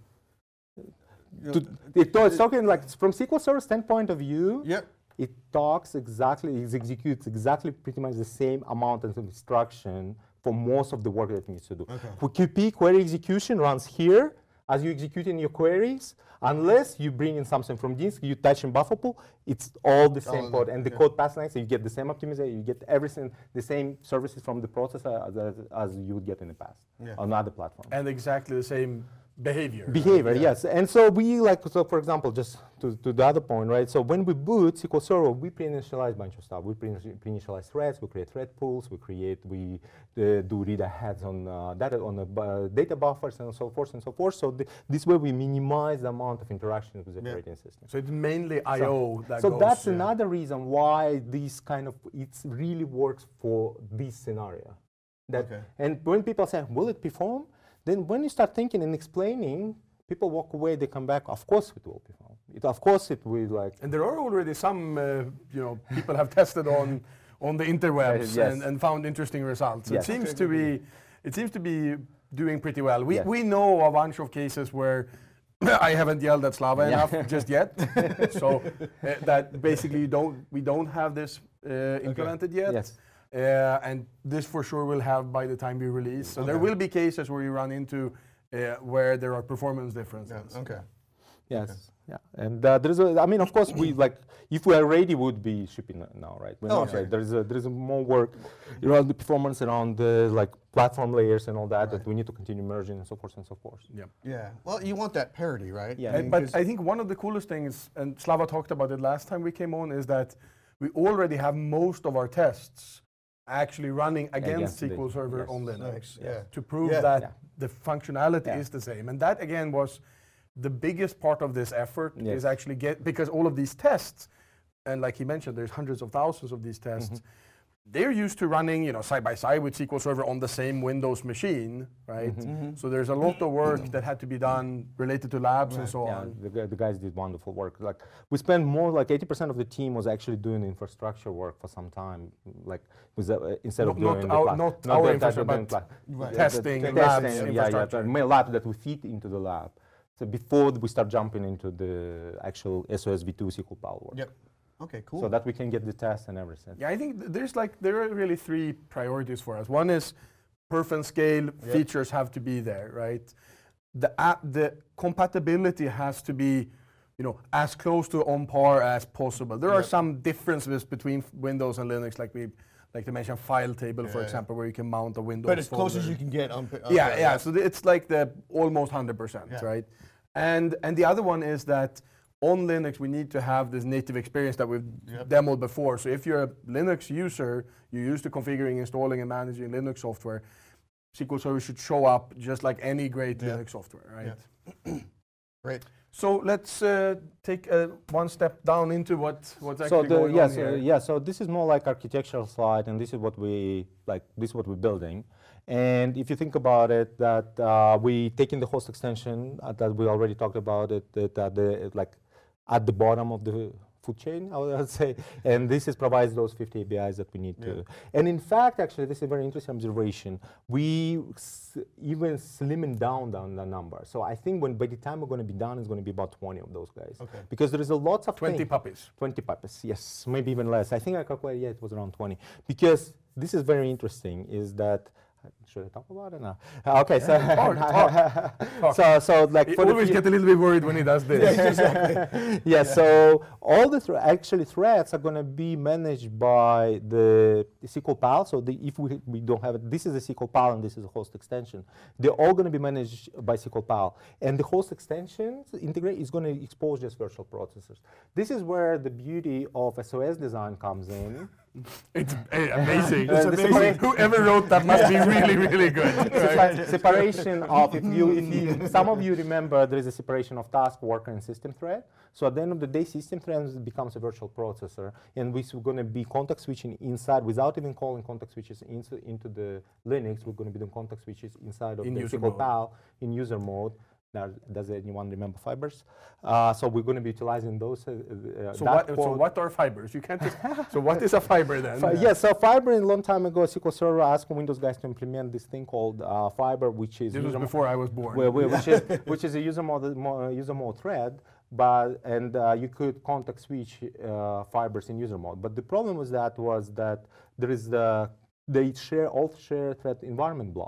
[SPEAKER 1] you
[SPEAKER 2] to,
[SPEAKER 1] know,
[SPEAKER 2] it, it's talking like from S Q L Server standpoint of view.
[SPEAKER 1] Yep.
[SPEAKER 2] It talks exactly, it executes exactly pretty much the same amount of instruction for most of the work that it needs to do.
[SPEAKER 1] Okay.
[SPEAKER 2] For Q P, query execution runs here. as you executing your queries, unless you bring in something from disk, you touch in buffer pool, it's all the same
[SPEAKER 1] in
[SPEAKER 2] code,
[SPEAKER 1] there,
[SPEAKER 2] and the
[SPEAKER 1] yeah.
[SPEAKER 2] code pass length, so you get the same optimization, you get everything, the same services from the processor as, as, as you would get in the past
[SPEAKER 1] Yeah.
[SPEAKER 2] on other platforms.
[SPEAKER 3] And exactly the same behavior.
[SPEAKER 2] Behavior, yes. And so we like, so for example, just to, to the other point, right? So when we boot S Q L Server, we pre-initialize a bunch of stuff. We pre- pre-initialize threads, we create thread pools, we create, we uh, do read aheads on uh, data, on the uh, data buffers and so forth and so forth. So th this way we minimize the amount of interactions with the
[SPEAKER 1] Yeah.
[SPEAKER 2] operating system.
[SPEAKER 3] So it's mainly I O that
[SPEAKER 2] So
[SPEAKER 3] goes.
[SPEAKER 2] that's
[SPEAKER 3] yeah.
[SPEAKER 2] another reason why this kind of, it really works for this scenario. That,
[SPEAKER 1] Okay.
[SPEAKER 2] And when people say, will it perform? Then when you start thinking and explaining, people walk away, they come back, of course it will perform. It, of course it will like.
[SPEAKER 3] And there are already some, uh, you know, people have tested on on the interwebs
[SPEAKER 2] Uh, yes.
[SPEAKER 3] and, and found interesting results.
[SPEAKER 2] Yes.
[SPEAKER 3] It seems to be, it seems to be doing pretty well. We
[SPEAKER 2] Yes.
[SPEAKER 3] we know a bunch of cases where I haven't yelled at Slava
[SPEAKER 2] Yeah.
[SPEAKER 3] enough just yet. So uh, that basically you don't we don't have this uh, implemented yet.
[SPEAKER 2] Yes.
[SPEAKER 3] Uh, and this for sure will have by the time we release. So there
[SPEAKER 1] Okay.
[SPEAKER 3] will be cases where you run into uh, where there are performance differences.
[SPEAKER 1] Yeah, okay.
[SPEAKER 2] Yes, yeah, and uh, there is a. I mean, of course, we like if we are ready, would be shipping now, right? We're
[SPEAKER 1] Oh,
[SPEAKER 2] not
[SPEAKER 1] okay.
[SPEAKER 2] ready. There is a, there is a more work around the performance, around the like platform layers and all that
[SPEAKER 1] Right.
[SPEAKER 2] that we need to continue merging and so forth and so forth.
[SPEAKER 3] Yeah.
[SPEAKER 1] Yeah. Well, you want that parity, right?
[SPEAKER 2] Yeah.
[SPEAKER 1] I mean,
[SPEAKER 3] And- but
[SPEAKER 1] 'cause-
[SPEAKER 3] I think one of the coolest things, and Slava talked about it last time we came on, is that we already have most of our tests actually running against
[SPEAKER 2] Against the-
[SPEAKER 3] S Q L Server
[SPEAKER 2] yes.
[SPEAKER 3] on Linux
[SPEAKER 1] Nice, yeah.
[SPEAKER 3] to prove
[SPEAKER 1] Yeah.
[SPEAKER 3] that
[SPEAKER 2] Yeah.
[SPEAKER 3] the functionality
[SPEAKER 2] Yeah.
[SPEAKER 3] is the same. And that again was the biggest part of this effort
[SPEAKER 2] Yes.
[SPEAKER 3] is actually get, because all of these tests, and like he mentioned, there's hundreds of thousands of these tests. They're used to running, you know, side by side with S Q L Server on the same Windows machine, right? So there's a lot of work that had to be done related to labs and so
[SPEAKER 2] Yeah,
[SPEAKER 3] on.
[SPEAKER 2] the, gu- the guys did wonderful work. Like we spent more like eighty percent of the team was actually doing infrastructure work for some time, like with, uh, instead
[SPEAKER 3] Not-
[SPEAKER 2] of doing
[SPEAKER 3] not
[SPEAKER 2] the
[SPEAKER 3] our-
[SPEAKER 2] pla-
[SPEAKER 3] not
[SPEAKER 2] the
[SPEAKER 3] our
[SPEAKER 2] type of
[SPEAKER 3] infrastructure,
[SPEAKER 2] doing
[SPEAKER 3] but
[SPEAKER 2] pla-
[SPEAKER 1] Right.
[SPEAKER 2] the-
[SPEAKER 3] testing,
[SPEAKER 2] the
[SPEAKER 3] labs,
[SPEAKER 2] testing, yeah, yeah,
[SPEAKER 3] infrastructure.
[SPEAKER 2] the lab that we feed into the lab. So before we start jumping into the actual S O S V two S Q L P A L work.
[SPEAKER 1] Yep. Okay, cool.
[SPEAKER 2] So that we can get the test and everything.
[SPEAKER 3] Yeah, I think th- there's like there are really three priorities for us. One is perf and scale features have to be there, right? The app, the compatibility has to be, you know, as close to on par as possible. There are
[SPEAKER 1] Yep.
[SPEAKER 3] some differences between f- Windows and Linux, like we, like to mention file table, for
[SPEAKER 1] Yeah.
[SPEAKER 3] example, where you can mount a Windows.
[SPEAKER 1] but as close as
[SPEAKER 3] folder.
[SPEAKER 1] you can get on. on
[SPEAKER 3] Yeah,
[SPEAKER 1] the-
[SPEAKER 3] yeah. So th- it's like the almost one hundred percent,
[SPEAKER 1] Yeah.
[SPEAKER 3] right? And and the other one is that on Linux we need to have this native experience that we've
[SPEAKER 1] Yep.
[SPEAKER 3] demoed before. So if you're a Linux user, you're used to configuring, installing, and managing Linux software, S Q L Server should show up just like any great
[SPEAKER 1] Yeah.
[SPEAKER 3] Linux software, right?
[SPEAKER 1] Yeah. Great.
[SPEAKER 3] So let's uh, take uh, one step down into what what's
[SPEAKER 2] So
[SPEAKER 3] actually
[SPEAKER 2] the,
[SPEAKER 3] going
[SPEAKER 2] yes,
[SPEAKER 3] on here.
[SPEAKER 2] uh, yeah. So this is more like architectural slide, and this is what we like. This is what we're building. And if you think about it, that uh, we taking the host extension uh, that we already talked about it, that uh, the like at the bottom of the food chain, I would say, and this is provides those fifty A P Is that we need to. And in fact, actually, this is a very interesting observation. We s even slimming down down the number. So I think when by the time we're going to be done, it's going to be about twenty of those guys.
[SPEAKER 1] Okay.
[SPEAKER 2] Because there is a lots of
[SPEAKER 3] twenty
[SPEAKER 2] thing-
[SPEAKER 3] puppies.
[SPEAKER 2] twenty puppies, yes, maybe even less. I think I calculated, yeah, it was around twenty. Because this is very interesting, is that, should I talk about it now? Uh, okay, so,
[SPEAKER 3] talk, talk.
[SPEAKER 2] so, so like
[SPEAKER 3] I
[SPEAKER 2] for the
[SPEAKER 3] always
[SPEAKER 2] few-
[SPEAKER 3] get a little bit worried when he does this.
[SPEAKER 2] yeah, so all the thre- actually threads are going to be managed by the S Q L P A L. So the, if we, we don't have it, this is a S Q L P A L and this is a host extension. They're all going to be managed by S Q L P A L. And the host extension integrate is going to expose just virtual processors. This is where the beauty of S O S design comes in.
[SPEAKER 3] It's eh, amazing.
[SPEAKER 2] Uh,
[SPEAKER 3] It's
[SPEAKER 2] the
[SPEAKER 3] amazing.
[SPEAKER 2] separa-
[SPEAKER 3] Whoever wrote that must be really, really good. right?
[SPEAKER 2] Sepa- separation of if you, if you some of you remember there is a separation of task, worker, and system thread. So at the end of the day, system thread becomes a virtual processor, and we're going to be context switching inside without even calling context switches into, into the Linux. We're going to be doing context switches inside of
[SPEAKER 3] In
[SPEAKER 2] the
[SPEAKER 3] user
[SPEAKER 2] S Q L
[SPEAKER 3] mode.
[SPEAKER 2] P A L in user mode. Now, does anyone remember fibers? Uh, so we're going to be utilizing those. Uh, uh,
[SPEAKER 3] So
[SPEAKER 2] that
[SPEAKER 3] what, so
[SPEAKER 2] code.
[SPEAKER 3] what are fibers? You can't just, so what is a fiber then?
[SPEAKER 2] Fi- Yes, so Fiber a long time ago, S Q L Server asked Windows guys to implement this thing called uh, Fiber, which is
[SPEAKER 3] This was
[SPEAKER 2] user mo-
[SPEAKER 3] before I was born.
[SPEAKER 2] where- where- which is which is a user mode mo- user mode thread, but and uh, you could context switch uh, fibers in user mode. But the problem with that was that there is the they share all share thread environment block.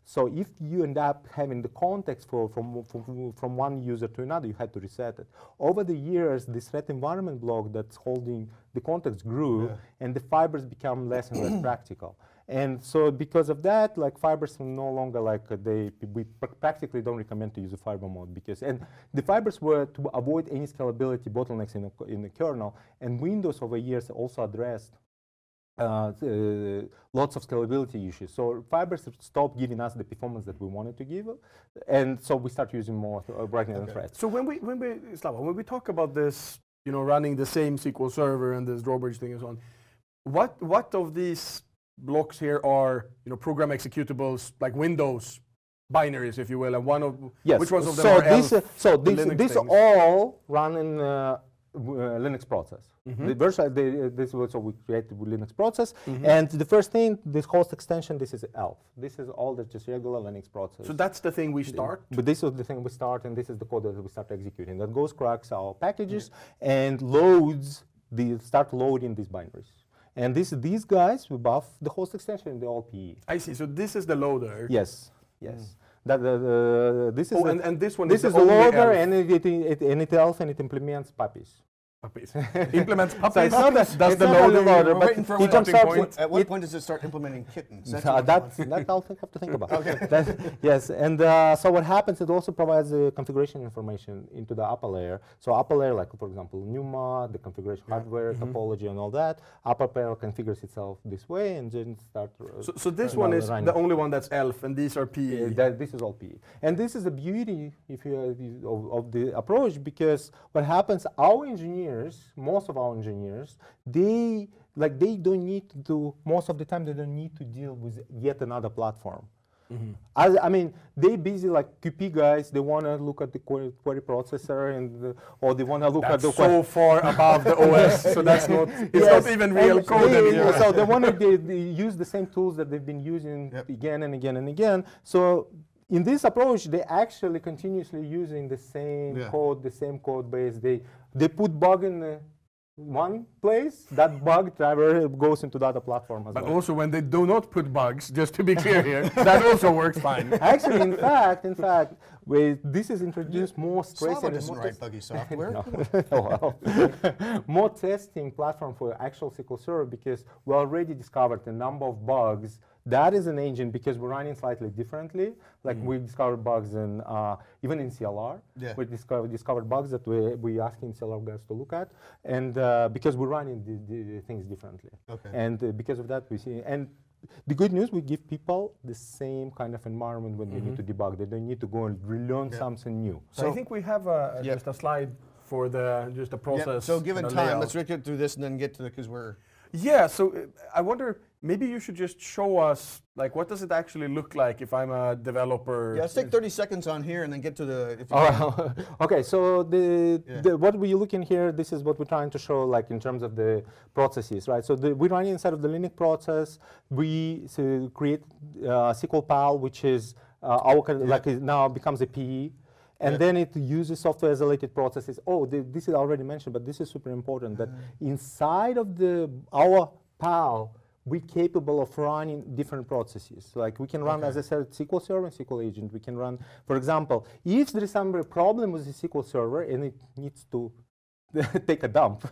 [SPEAKER 2] So if you end up having the context for, from, from, from one user to another, you had to reset it. Over the years, this threat environment block that's holding the context grew, yeah. and the fibers become less and less practical. And so because of that, like fibers are no longer like uh, they, we pr practically don't recommend to use a fiber mode because, and the fibers were to avoid any scalability bottlenecks in, a, in the kernel, and Windows over years also addressed Uh, uh, lots of scalability issues. So fibers stopped giving us the performance that we wanted to give, and so we start using more uh, bragging okay. and threads.
[SPEAKER 3] So when we, when we, Slava, when we talk about this, you know, running the same S Q L Server and this drawbridge thing and so on, what what of these blocks here are, you know, program executables like Windows binaries, if you will, and one of
[SPEAKER 2] yes.
[SPEAKER 3] which ones of them
[SPEAKER 2] so
[SPEAKER 3] are
[SPEAKER 2] this,
[SPEAKER 3] Elf,
[SPEAKER 2] uh, so
[SPEAKER 3] the
[SPEAKER 2] this,
[SPEAKER 3] Linux
[SPEAKER 2] this
[SPEAKER 3] things?
[SPEAKER 2] all run in uh, Uh, Linux process.
[SPEAKER 3] Mm-hmm.
[SPEAKER 2] The virtual, the, uh, this was so we created the Linux process,
[SPEAKER 3] mm-hmm.
[SPEAKER 2] and the first thing, this host extension, this is Elf. This is all the just regular Linux process.
[SPEAKER 3] So that's the thing we start.
[SPEAKER 2] But this is the thing we start, and this is the code that we start executing. That goes cracks our packages mm-hmm. and loads the start loading these binaries. And this these guys we buff the host extension in the all P E.
[SPEAKER 3] I see. So this is the loader.
[SPEAKER 2] Yes. Yes. Mm. That uh, uh, this is
[SPEAKER 3] oh,
[SPEAKER 2] a,
[SPEAKER 3] and, and this one
[SPEAKER 2] this
[SPEAKER 3] is,
[SPEAKER 2] is the loader,
[SPEAKER 3] Elf.
[SPEAKER 2] and it, it, it and it Elf and it implements puppies.
[SPEAKER 3] Puppies. Implements puppies.
[SPEAKER 2] So it's not a,
[SPEAKER 3] does
[SPEAKER 2] it's
[SPEAKER 3] the
[SPEAKER 2] not
[SPEAKER 3] loader,
[SPEAKER 2] loader,
[SPEAKER 1] but
[SPEAKER 2] but
[SPEAKER 1] for
[SPEAKER 2] it jumps out.
[SPEAKER 1] point. At what point does it start implementing kittens?
[SPEAKER 2] That's uh, that, that I'll think, have to think about.
[SPEAKER 1] Okay.
[SPEAKER 2] That, yes, and uh, so what happens? It also provides uh, configuration information into the upper layer. So upper layer, like for example, NUMA, the configuration yeah. hardware, mm-hmm. topology, and all that. Upper layer configures itself this way, and then start. Uh,
[SPEAKER 3] so, so this one is running. The only one that's Elf, and these are P E.
[SPEAKER 2] Uh, that, this is all P E, and this is the beauty, if you uh, of, of the approach, because what happens? Our engineers, most of our engineers, they like they don't need to do most of the time. They don't need to deal with yet another platform. Mm-hmm. As, I mean, they busy like Q P guys. They want to look at the query, query processor, and the, or they want to look
[SPEAKER 3] that's
[SPEAKER 2] at the
[SPEAKER 3] so far above the O S. So that's not. It's
[SPEAKER 2] yes.
[SPEAKER 3] not even real
[SPEAKER 2] and
[SPEAKER 3] code
[SPEAKER 2] they,
[SPEAKER 3] anymore.
[SPEAKER 2] So they want to use the same tools that they've been using yep. again and again and again. So in this approach, they actually continuously using the same yeah. code, the same code base. They they put bug in the one place, that bug driver goes into the other platform as
[SPEAKER 3] but
[SPEAKER 2] well.
[SPEAKER 3] Also when they do not put bugs, just to be clear here, that also works fine.
[SPEAKER 2] Actually, in fact, in fact, we, this is introduced more stress
[SPEAKER 1] Slava
[SPEAKER 2] and
[SPEAKER 1] doesn't
[SPEAKER 2] more
[SPEAKER 1] write buggy software.
[SPEAKER 2] well, more testing platform for actual S Q L Server, because we already discovered a number of bugs. That is an engine because we're running slightly differently. Like mm. we discovered bugs in uh, even in C L R.
[SPEAKER 1] Yeah. We
[SPEAKER 2] discovered discovered bugs that we we asking C L R guys to look at, and uh, because we're running the, the things differently.
[SPEAKER 1] Okay.
[SPEAKER 2] And uh, because of that, we see and. The good news, we give people the same kind of environment when mm-hmm. they need to debug. They don't need to go and relearn yeah. something new.
[SPEAKER 3] So, so I think we have a, yep. just a slide for the just the process.
[SPEAKER 1] Yep. So given time, layout. Let's get through this and then get to the, because we're...
[SPEAKER 3] Yeah, so uh, I wonder, maybe you should just show us, like, what does it actually look like if I'm a developer?
[SPEAKER 1] Yeah, let's take thirty seconds on here and then get to the... If you
[SPEAKER 2] oh, okay, so the, yeah. the what we look in here, this is what we're trying to show, like, in terms of the processes, right? So the, we run inside of the Linux process. We so create uh, S Q L P A L, which is uh, our, yeah. like, it now becomes a P E. And yep. then it uses software isolated processes. Oh, the, this is already mentioned, but this is super important, that mm-hmm. inside of the our P A L, we're capable of running different processes. Like we can run, okay. as I said, S Q L Server and S Q L Agent. We can run, for example, if there is some problem with the S Q L Server and it needs to take a dump,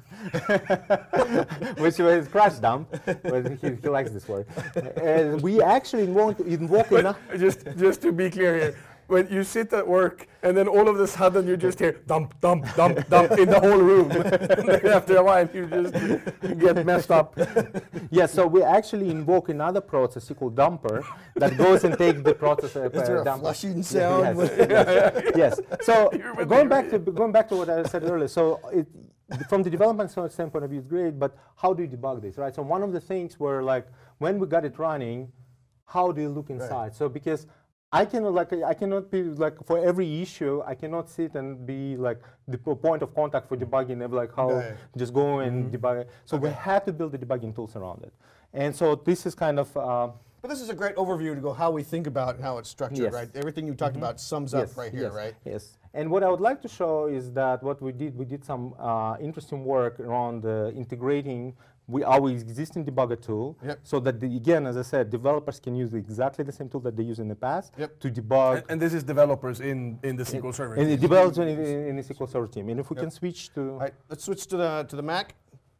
[SPEAKER 2] which is crash dump, but he, he likes this word. And we actually invoke, invoke enough.
[SPEAKER 3] Just, just to be clear here, when you sit at work and then all of a sudden you just hear dump, dump, dump, dump in the whole room. And then after a while you just get messed up.
[SPEAKER 2] Yes, so we actually invoke another process called dumper that goes and takes the process. Uh,
[SPEAKER 1] Is there a
[SPEAKER 2] dumper.
[SPEAKER 1] flushing sound?
[SPEAKER 2] Yes, yes, yes. So going back to going back to what I said earlier. So it, from the development standpoint of view, it's great. But how do you debug this, right? So one of the things were like when we got it running, how do you look inside? Right. So because I cannot like I cannot be like for every issue I cannot sit and be like the point of contact for debugging and like how yeah. just go and mm-hmm. debug it. So okay. we had to build the debugging tools around it, and so this is kind of uh,
[SPEAKER 1] But this is a great overview to go how we think about how it's structured,
[SPEAKER 2] Yes.
[SPEAKER 1] right? Everything you talked about sums up right here,
[SPEAKER 2] yes,
[SPEAKER 1] right?
[SPEAKER 2] Yes. And what I would like to show is that what we did, we did some uh, interesting work around uh, integrating we, our existing debugger tool,
[SPEAKER 1] Yep.
[SPEAKER 2] so that, the, again, as I said, developers can use exactly the same tool that they used in the past
[SPEAKER 1] Yep.
[SPEAKER 2] to debug.
[SPEAKER 3] And, and this is developers in, in the S Q L Server.
[SPEAKER 2] And it develops in, in, in the S Q L Server team. And if we
[SPEAKER 1] Yep.
[SPEAKER 2] can switch to...
[SPEAKER 1] All right, let's switch to the to the Mac.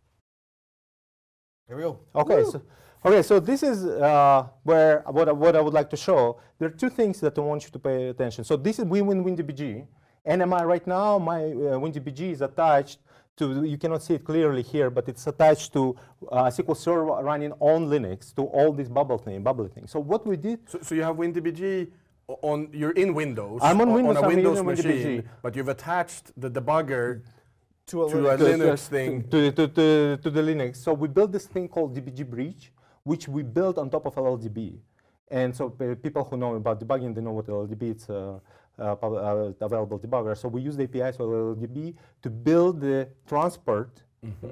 [SPEAKER 1] Here we go.
[SPEAKER 2] Okay, so, okay, so this is uh, where what I, what I would like to show. There are two things that I want you to pay attention. So this is WinWin WinDBG, and am I right now my uh, WinDBG is attached to. You cannot see it clearly here, but it's attached to uh, S Q L Server running on Linux to all these bubble thing, bubbly things. So what we did.
[SPEAKER 3] So, so you have WinDBG on, you're in Windows.
[SPEAKER 2] I'm on Windows,
[SPEAKER 3] on a
[SPEAKER 2] I'm
[SPEAKER 3] Windows
[SPEAKER 2] using
[SPEAKER 3] machine,
[SPEAKER 2] WinDBG.
[SPEAKER 3] but you've attached the debugger
[SPEAKER 1] To a
[SPEAKER 3] to a
[SPEAKER 1] Linux.
[SPEAKER 3] Linux thing.
[SPEAKER 2] To, to, to, to the Linux. So we built this thing called D B G Bridge, which we built on top of L L D B. And so uh, people who know about debugging, they know what L L D B is. It's a uh, pub- uh, available debugger. So we use the A P Is of L L D B to build the transport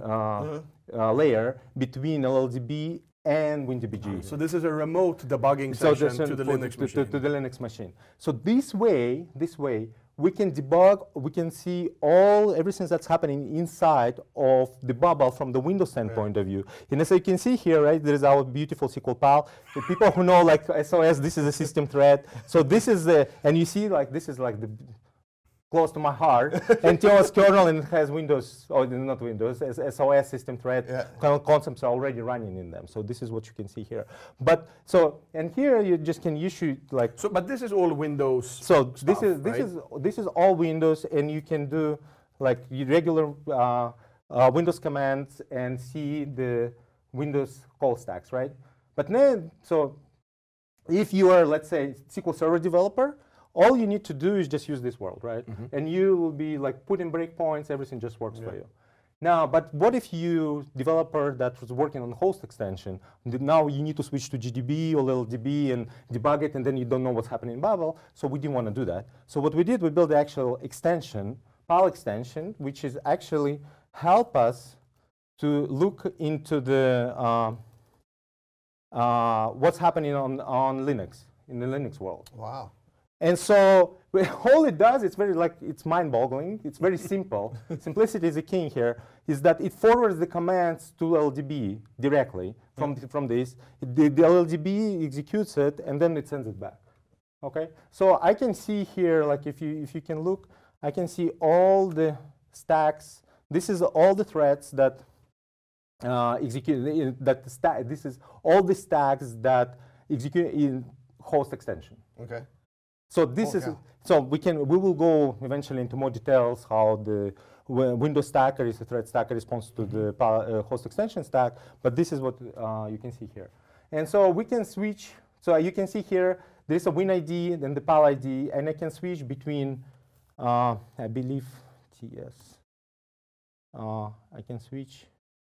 [SPEAKER 2] uh, uh, layer between L L D B and WinDBG.
[SPEAKER 3] So this is a remote debugging
[SPEAKER 2] So
[SPEAKER 3] session
[SPEAKER 2] this-
[SPEAKER 3] to the
[SPEAKER 2] for-
[SPEAKER 3] Linux
[SPEAKER 2] to,
[SPEAKER 3] machine.
[SPEAKER 2] To, to the Linux machine. So this way, this way, we can debug, we can see all, everything that's happening inside of the bubble from the Windows standpoint of view. And as you can see here, right, there is our beautiful S Q L pal. The people who know like S O S, this is a system thread. So this is the, and you see like, this is like the, close to my heart, and T O S kernel and it has Windows, or not Windows, as S O S system thread
[SPEAKER 1] Yeah.
[SPEAKER 2] con- concepts are already running in them. So this is what you can see here. But so, and here you just can issue like,
[SPEAKER 3] So, but this is all Windows.
[SPEAKER 2] so this
[SPEAKER 3] stuff,
[SPEAKER 2] is this
[SPEAKER 3] right?
[SPEAKER 2] is this is all Windows, and you can do like your regular uh, uh, Windows commands and see the Windows call stacks, right? But then, so if you are, let's say, S Q L Server developer, all you need to do is just use this world, right?
[SPEAKER 3] Mm-hmm.
[SPEAKER 2] And you will be like putting breakpoints, everything just works for you. Now, but what if you developer that was working on host extension, th- now you need to switch to G D B or L L D B and debug it, and then you don't know what's happening in Babel, so we didn't want to do that. So what we did, we built the actual extension, PAL extension, which is actually help us to look into the uh, uh, what's happening on, on Linux, in the Linux world.
[SPEAKER 1] Wow.
[SPEAKER 2] And so all it does, it's very like, it's mind-boggling. It's very simple. Simplicity is the king here, is that it forwards the commands to L L D B directly from, th- from this. The, the L L D B executes it, and then it sends it back. Okay? So I can see here, like if you, if you can look, I can see all the stacks. This is all the threads that uh, execute, that sta- this is all the stacks that execute in host extension.
[SPEAKER 1] Okay.
[SPEAKER 2] So this
[SPEAKER 1] Oh,
[SPEAKER 2] is
[SPEAKER 1] yeah.
[SPEAKER 2] so we can we will go eventually into more details how the w- Windows stacker is a thread stacker responds to the pa- uh, host extension stack, but this is what uh, you can see here. And so we can switch. So you can see here there is a Win I D, then the P A L I D, and I can switch between uh, I believe T S. Uh, I can switch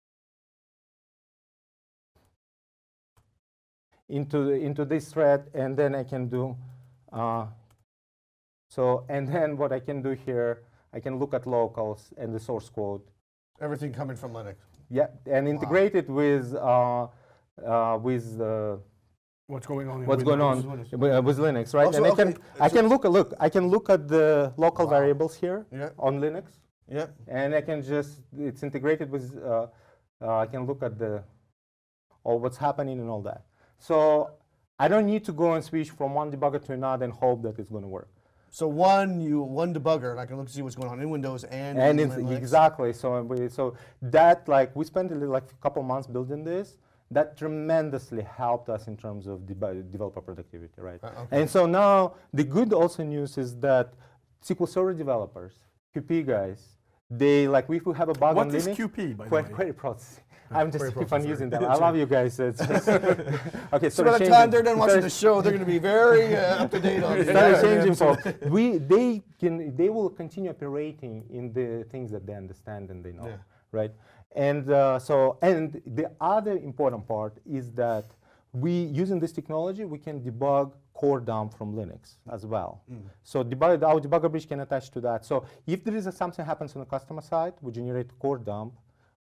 [SPEAKER 2] into the, into this thread, and then I can do. Uh, so, and then what I can do here, I can look at locals and the source code.
[SPEAKER 1] Everything coming from Linux.
[SPEAKER 2] Yeah, and integrate it with uh, uh, with uh,
[SPEAKER 3] What's going on? In
[SPEAKER 2] what's going on
[SPEAKER 3] Windows?
[SPEAKER 2] with, uh, with Linux, right?
[SPEAKER 1] Also,
[SPEAKER 2] and I
[SPEAKER 1] okay,
[SPEAKER 2] can I
[SPEAKER 1] so-
[SPEAKER 2] can look look I can look at the local
[SPEAKER 1] Wow.
[SPEAKER 2] variables here
[SPEAKER 1] Yeah.
[SPEAKER 2] on Linux,
[SPEAKER 1] Yeah.
[SPEAKER 2] and I can just it's integrated with uh, uh, I can look at the all what's happening and all that. So I don't need to go and switch from one debugger to another and hope that it's going to work.
[SPEAKER 1] So one you one debugger, and I can look to see what's going on in Windows and,
[SPEAKER 2] And
[SPEAKER 1] in
[SPEAKER 2] it's
[SPEAKER 1] Linux.
[SPEAKER 2] exactly so. We, so that like we spent a little, like a couple months building this. That tremendously helped us in terms of deb- developer productivity, right?
[SPEAKER 1] Uh, okay.
[SPEAKER 2] And so now the good also news is that S Q L Server developers, Q P guys, they like if we have a bug
[SPEAKER 3] What
[SPEAKER 2] on
[SPEAKER 3] is
[SPEAKER 2] Linux,
[SPEAKER 3] Q P, by the
[SPEAKER 2] query,
[SPEAKER 3] way?
[SPEAKER 2] query processing. I'm just
[SPEAKER 3] query
[SPEAKER 2] keep on
[SPEAKER 3] processor.
[SPEAKER 2] using them. I love you guys. It's just okay.
[SPEAKER 1] So
[SPEAKER 2] So
[SPEAKER 1] by the time they're done watching the show, they're going to be very uh, up to date on it.
[SPEAKER 2] started
[SPEAKER 1] Yeah,
[SPEAKER 2] changing
[SPEAKER 1] absolutely.
[SPEAKER 2] for we they can they will continue operating in the things that they understand and they know,
[SPEAKER 1] Yeah.
[SPEAKER 2] right? And uh, so and the other important part is that we using this technology we can debug core dump from Linux as well. So debug, our debugger bridge can attach to that. So if there is a, something happens on the customer side, we generate core dump.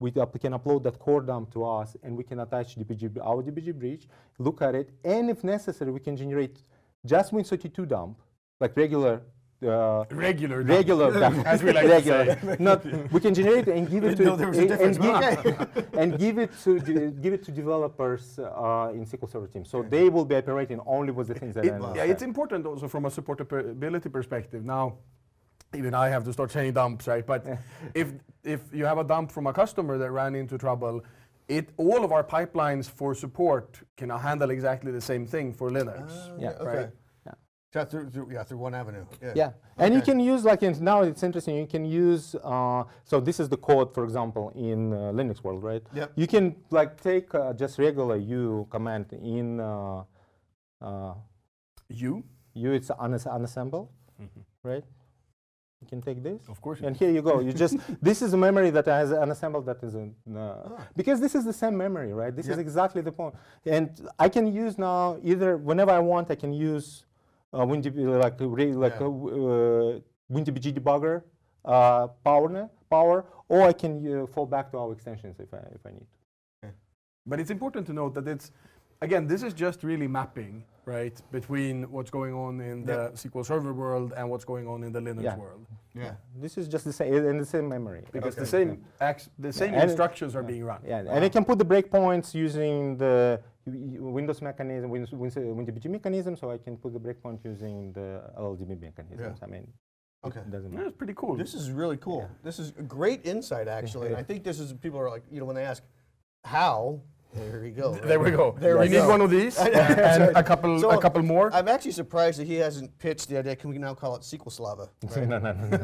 [SPEAKER 2] we up, can upload that core dump to us, and we can attach D B G, our D B G bridge, look at it, and if necessary, we can generate just Win thirty-two dump, like regular. Uh,
[SPEAKER 3] Regular.
[SPEAKER 2] regular dump,
[SPEAKER 3] as we like
[SPEAKER 2] regular.
[SPEAKER 3] to say.
[SPEAKER 2] Not, we can generate and give it to
[SPEAKER 1] know there was a
[SPEAKER 2] and,
[SPEAKER 1] difference,
[SPEAKER 2] and,
[SPEAKER 1] but
[SPEAKER 2] give, and give it to de- give it to developers uh, in S Q L Server team. So they will be operating only with the things that
[SPEAKER 3] It-
[SPEAKER 2] I
[SPEAKER 3] yeah,
[SPEAKER 2] understand.
[SPEAKER 3] it's important also from a supportability perspective. Now, even I have to start saying dumps, right? But if if you have a dump from a customer that ran into trouble, it all of our pipelines for support can handle exactly the same thing for Linux.
[SPEAKER 2] Yeah.
[SPEAKER 1] Okay.
[SPEAKER 3] Right.
[SPEAKER 1] Yeah, through, through, yeah, through one avenue. Yeah.
[SPEAKER 2] Yeah, and you
[SPEAKER 1] Okay.
[SPEAKER 2] can use like in, now it's interesting. You can use uh, so this is the code, for example, in uh, Linux world, right?
[SPEAKER 1] Yep.
[SPEAKER 2] You can like take uh, just regular U command in uh, uh,
[SPEAKER 3] You,
[SPEAKER 2] U. It's unass- unassemble, right? You can take this.
[SPEAKER 3] of course. you
[SPEAKER 2] And here you go. You just this is a memory that has unassembled that is in, uh,
[SPEAKER 1] Ah.
[SPEAKER 2] because this is the same memory, right? This is
[SPEAKER 1] Yeah.
[SPEAKER 2] exactly the point. And I can use now either whenever I want, I can use uh, WinDB like a re- like
[SPEAKER 1] Yeah.
[SPEAKER 2] a uh, WinDBG debugger uh, power power, or I can uh, fall back to our extensions if I if I need.
[SPEAKER 3] But it's important to note that it's, again, this is just really mapping, right, between what's going on in the
[SPEAKER 1] Yeah.
[SPEAKER 3] S Q L Server world and what's going on in the Linux
[SPEAKER 2] Yeah.
[SPEAKER 3] world.
[SPEAKER 1] Yeah.
[SPEAKER 2] This is just the same in the same memory.
[SPEAKER 3] Because the
[SPEAKER 1] Okay.
[SPEAKER 3] same acts, the same
[SPEAKER 2] And it-
[SPEAKER 3] instructions are being run.
[SPEAKER 2] Yeah, and I can put the breakpoints using the y- y- Windows mechanism, Windows, Windows WinDBG mechanism, so I can put the breakpoint using the L L D B mechanisms.
[SPEAKER 1] Yeah.
[SPEAKER 2] I mean,
[SPEAKER 1] Okay.
[SPEAKER 2] it doesn't
[SPEAKER 3] Yeah,
[SPEAKER 2] matter.
[SPEAKER 3] it's pretty cool.
[SPEAKER 1] This is really cool. This is a great insight, actually. And I think this is, people are like, you know, when they ask, how? There we go.
[SPEAKER 3] There we go.
[SPEAKER 1] There
[SPEAKER 3] we
[SPEAKER 1] we
[SPEAKER 3] need
[SPEAKER 1] go.
[SPEAKER 3] one of these and
[SPEAKER 1] right.
[SPEAKER 3] a couple,
[SPEAKER 1] So,
[SPEAKER 3] a couple more.
[SPEAKER 1] I'm actually surprised that he hasn't pitched the idea. Can we now call it S Q L Slava? Right?
[SPEAKER 2] no, no, no,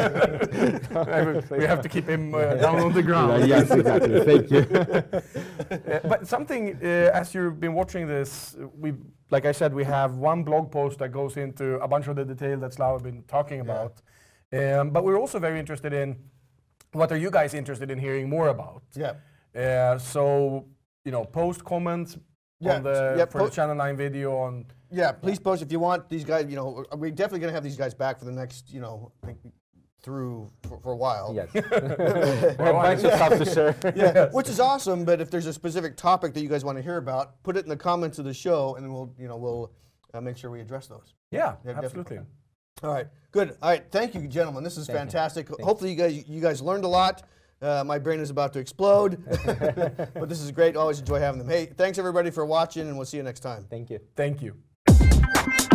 [SPEAKER 2] no, no.
[SPEAKER 3] we have to keep him uh, down on the ground.
[SPEAKER 2] Uh, yes, exactly. Thank you.
[SPEAKER 3] Uh, but something, uh, as you've been watching this, uh, we, like I said, we have one blog post that goes into a bunch of the detail that Slava has been talking about. Um, but we're also very interested in, what are you guys interested in hearing more about?
[SPEAKER 1] Yeah.
[SPEAKER 3] Uh, so, you know, post comments
[SPEAKER 1] Yeah,
[SPEAKER 3] on the,
[SPEAKER 1] yeah,
[SPEAKER 3] for
[SPEAKER 1] po-
[SPEAKER 3] the Channel nine video on.
[SPEAKER 1] Yeah, please post if you want these guys, you know, we're definitely going to have these guys back for the next, you know, I think through for, for a while.
[SPEAKER 2] Yes. We have a bunch of stuff to share.
[SPEAKER 1] Yeah, which is awesome, but if there's a specific topic that you guys want to hear about, put it in the comments of the show and then we'll, you know, we'll uh, make sure we address those.
[SPEAKER 3] Yeah,
[SPEAKER 1] Yeah,
[SPEAKER 3] absolutely.
[SPEAKER 1] definitely. All right, good. All right, thank you, gentlemen. This is
[SPEAKER 2] Thank you.
[SPEAKER 1] fantastic. Hopefully, you guys you guys learned a lot. Uh, my brain is about to explode, but this is great. Always enjoy having them. Hey, thanks everybody for watching, and we'll see you next time.
[SPEAKER 2] Thank you.
[SPEAKER 3] Thank you.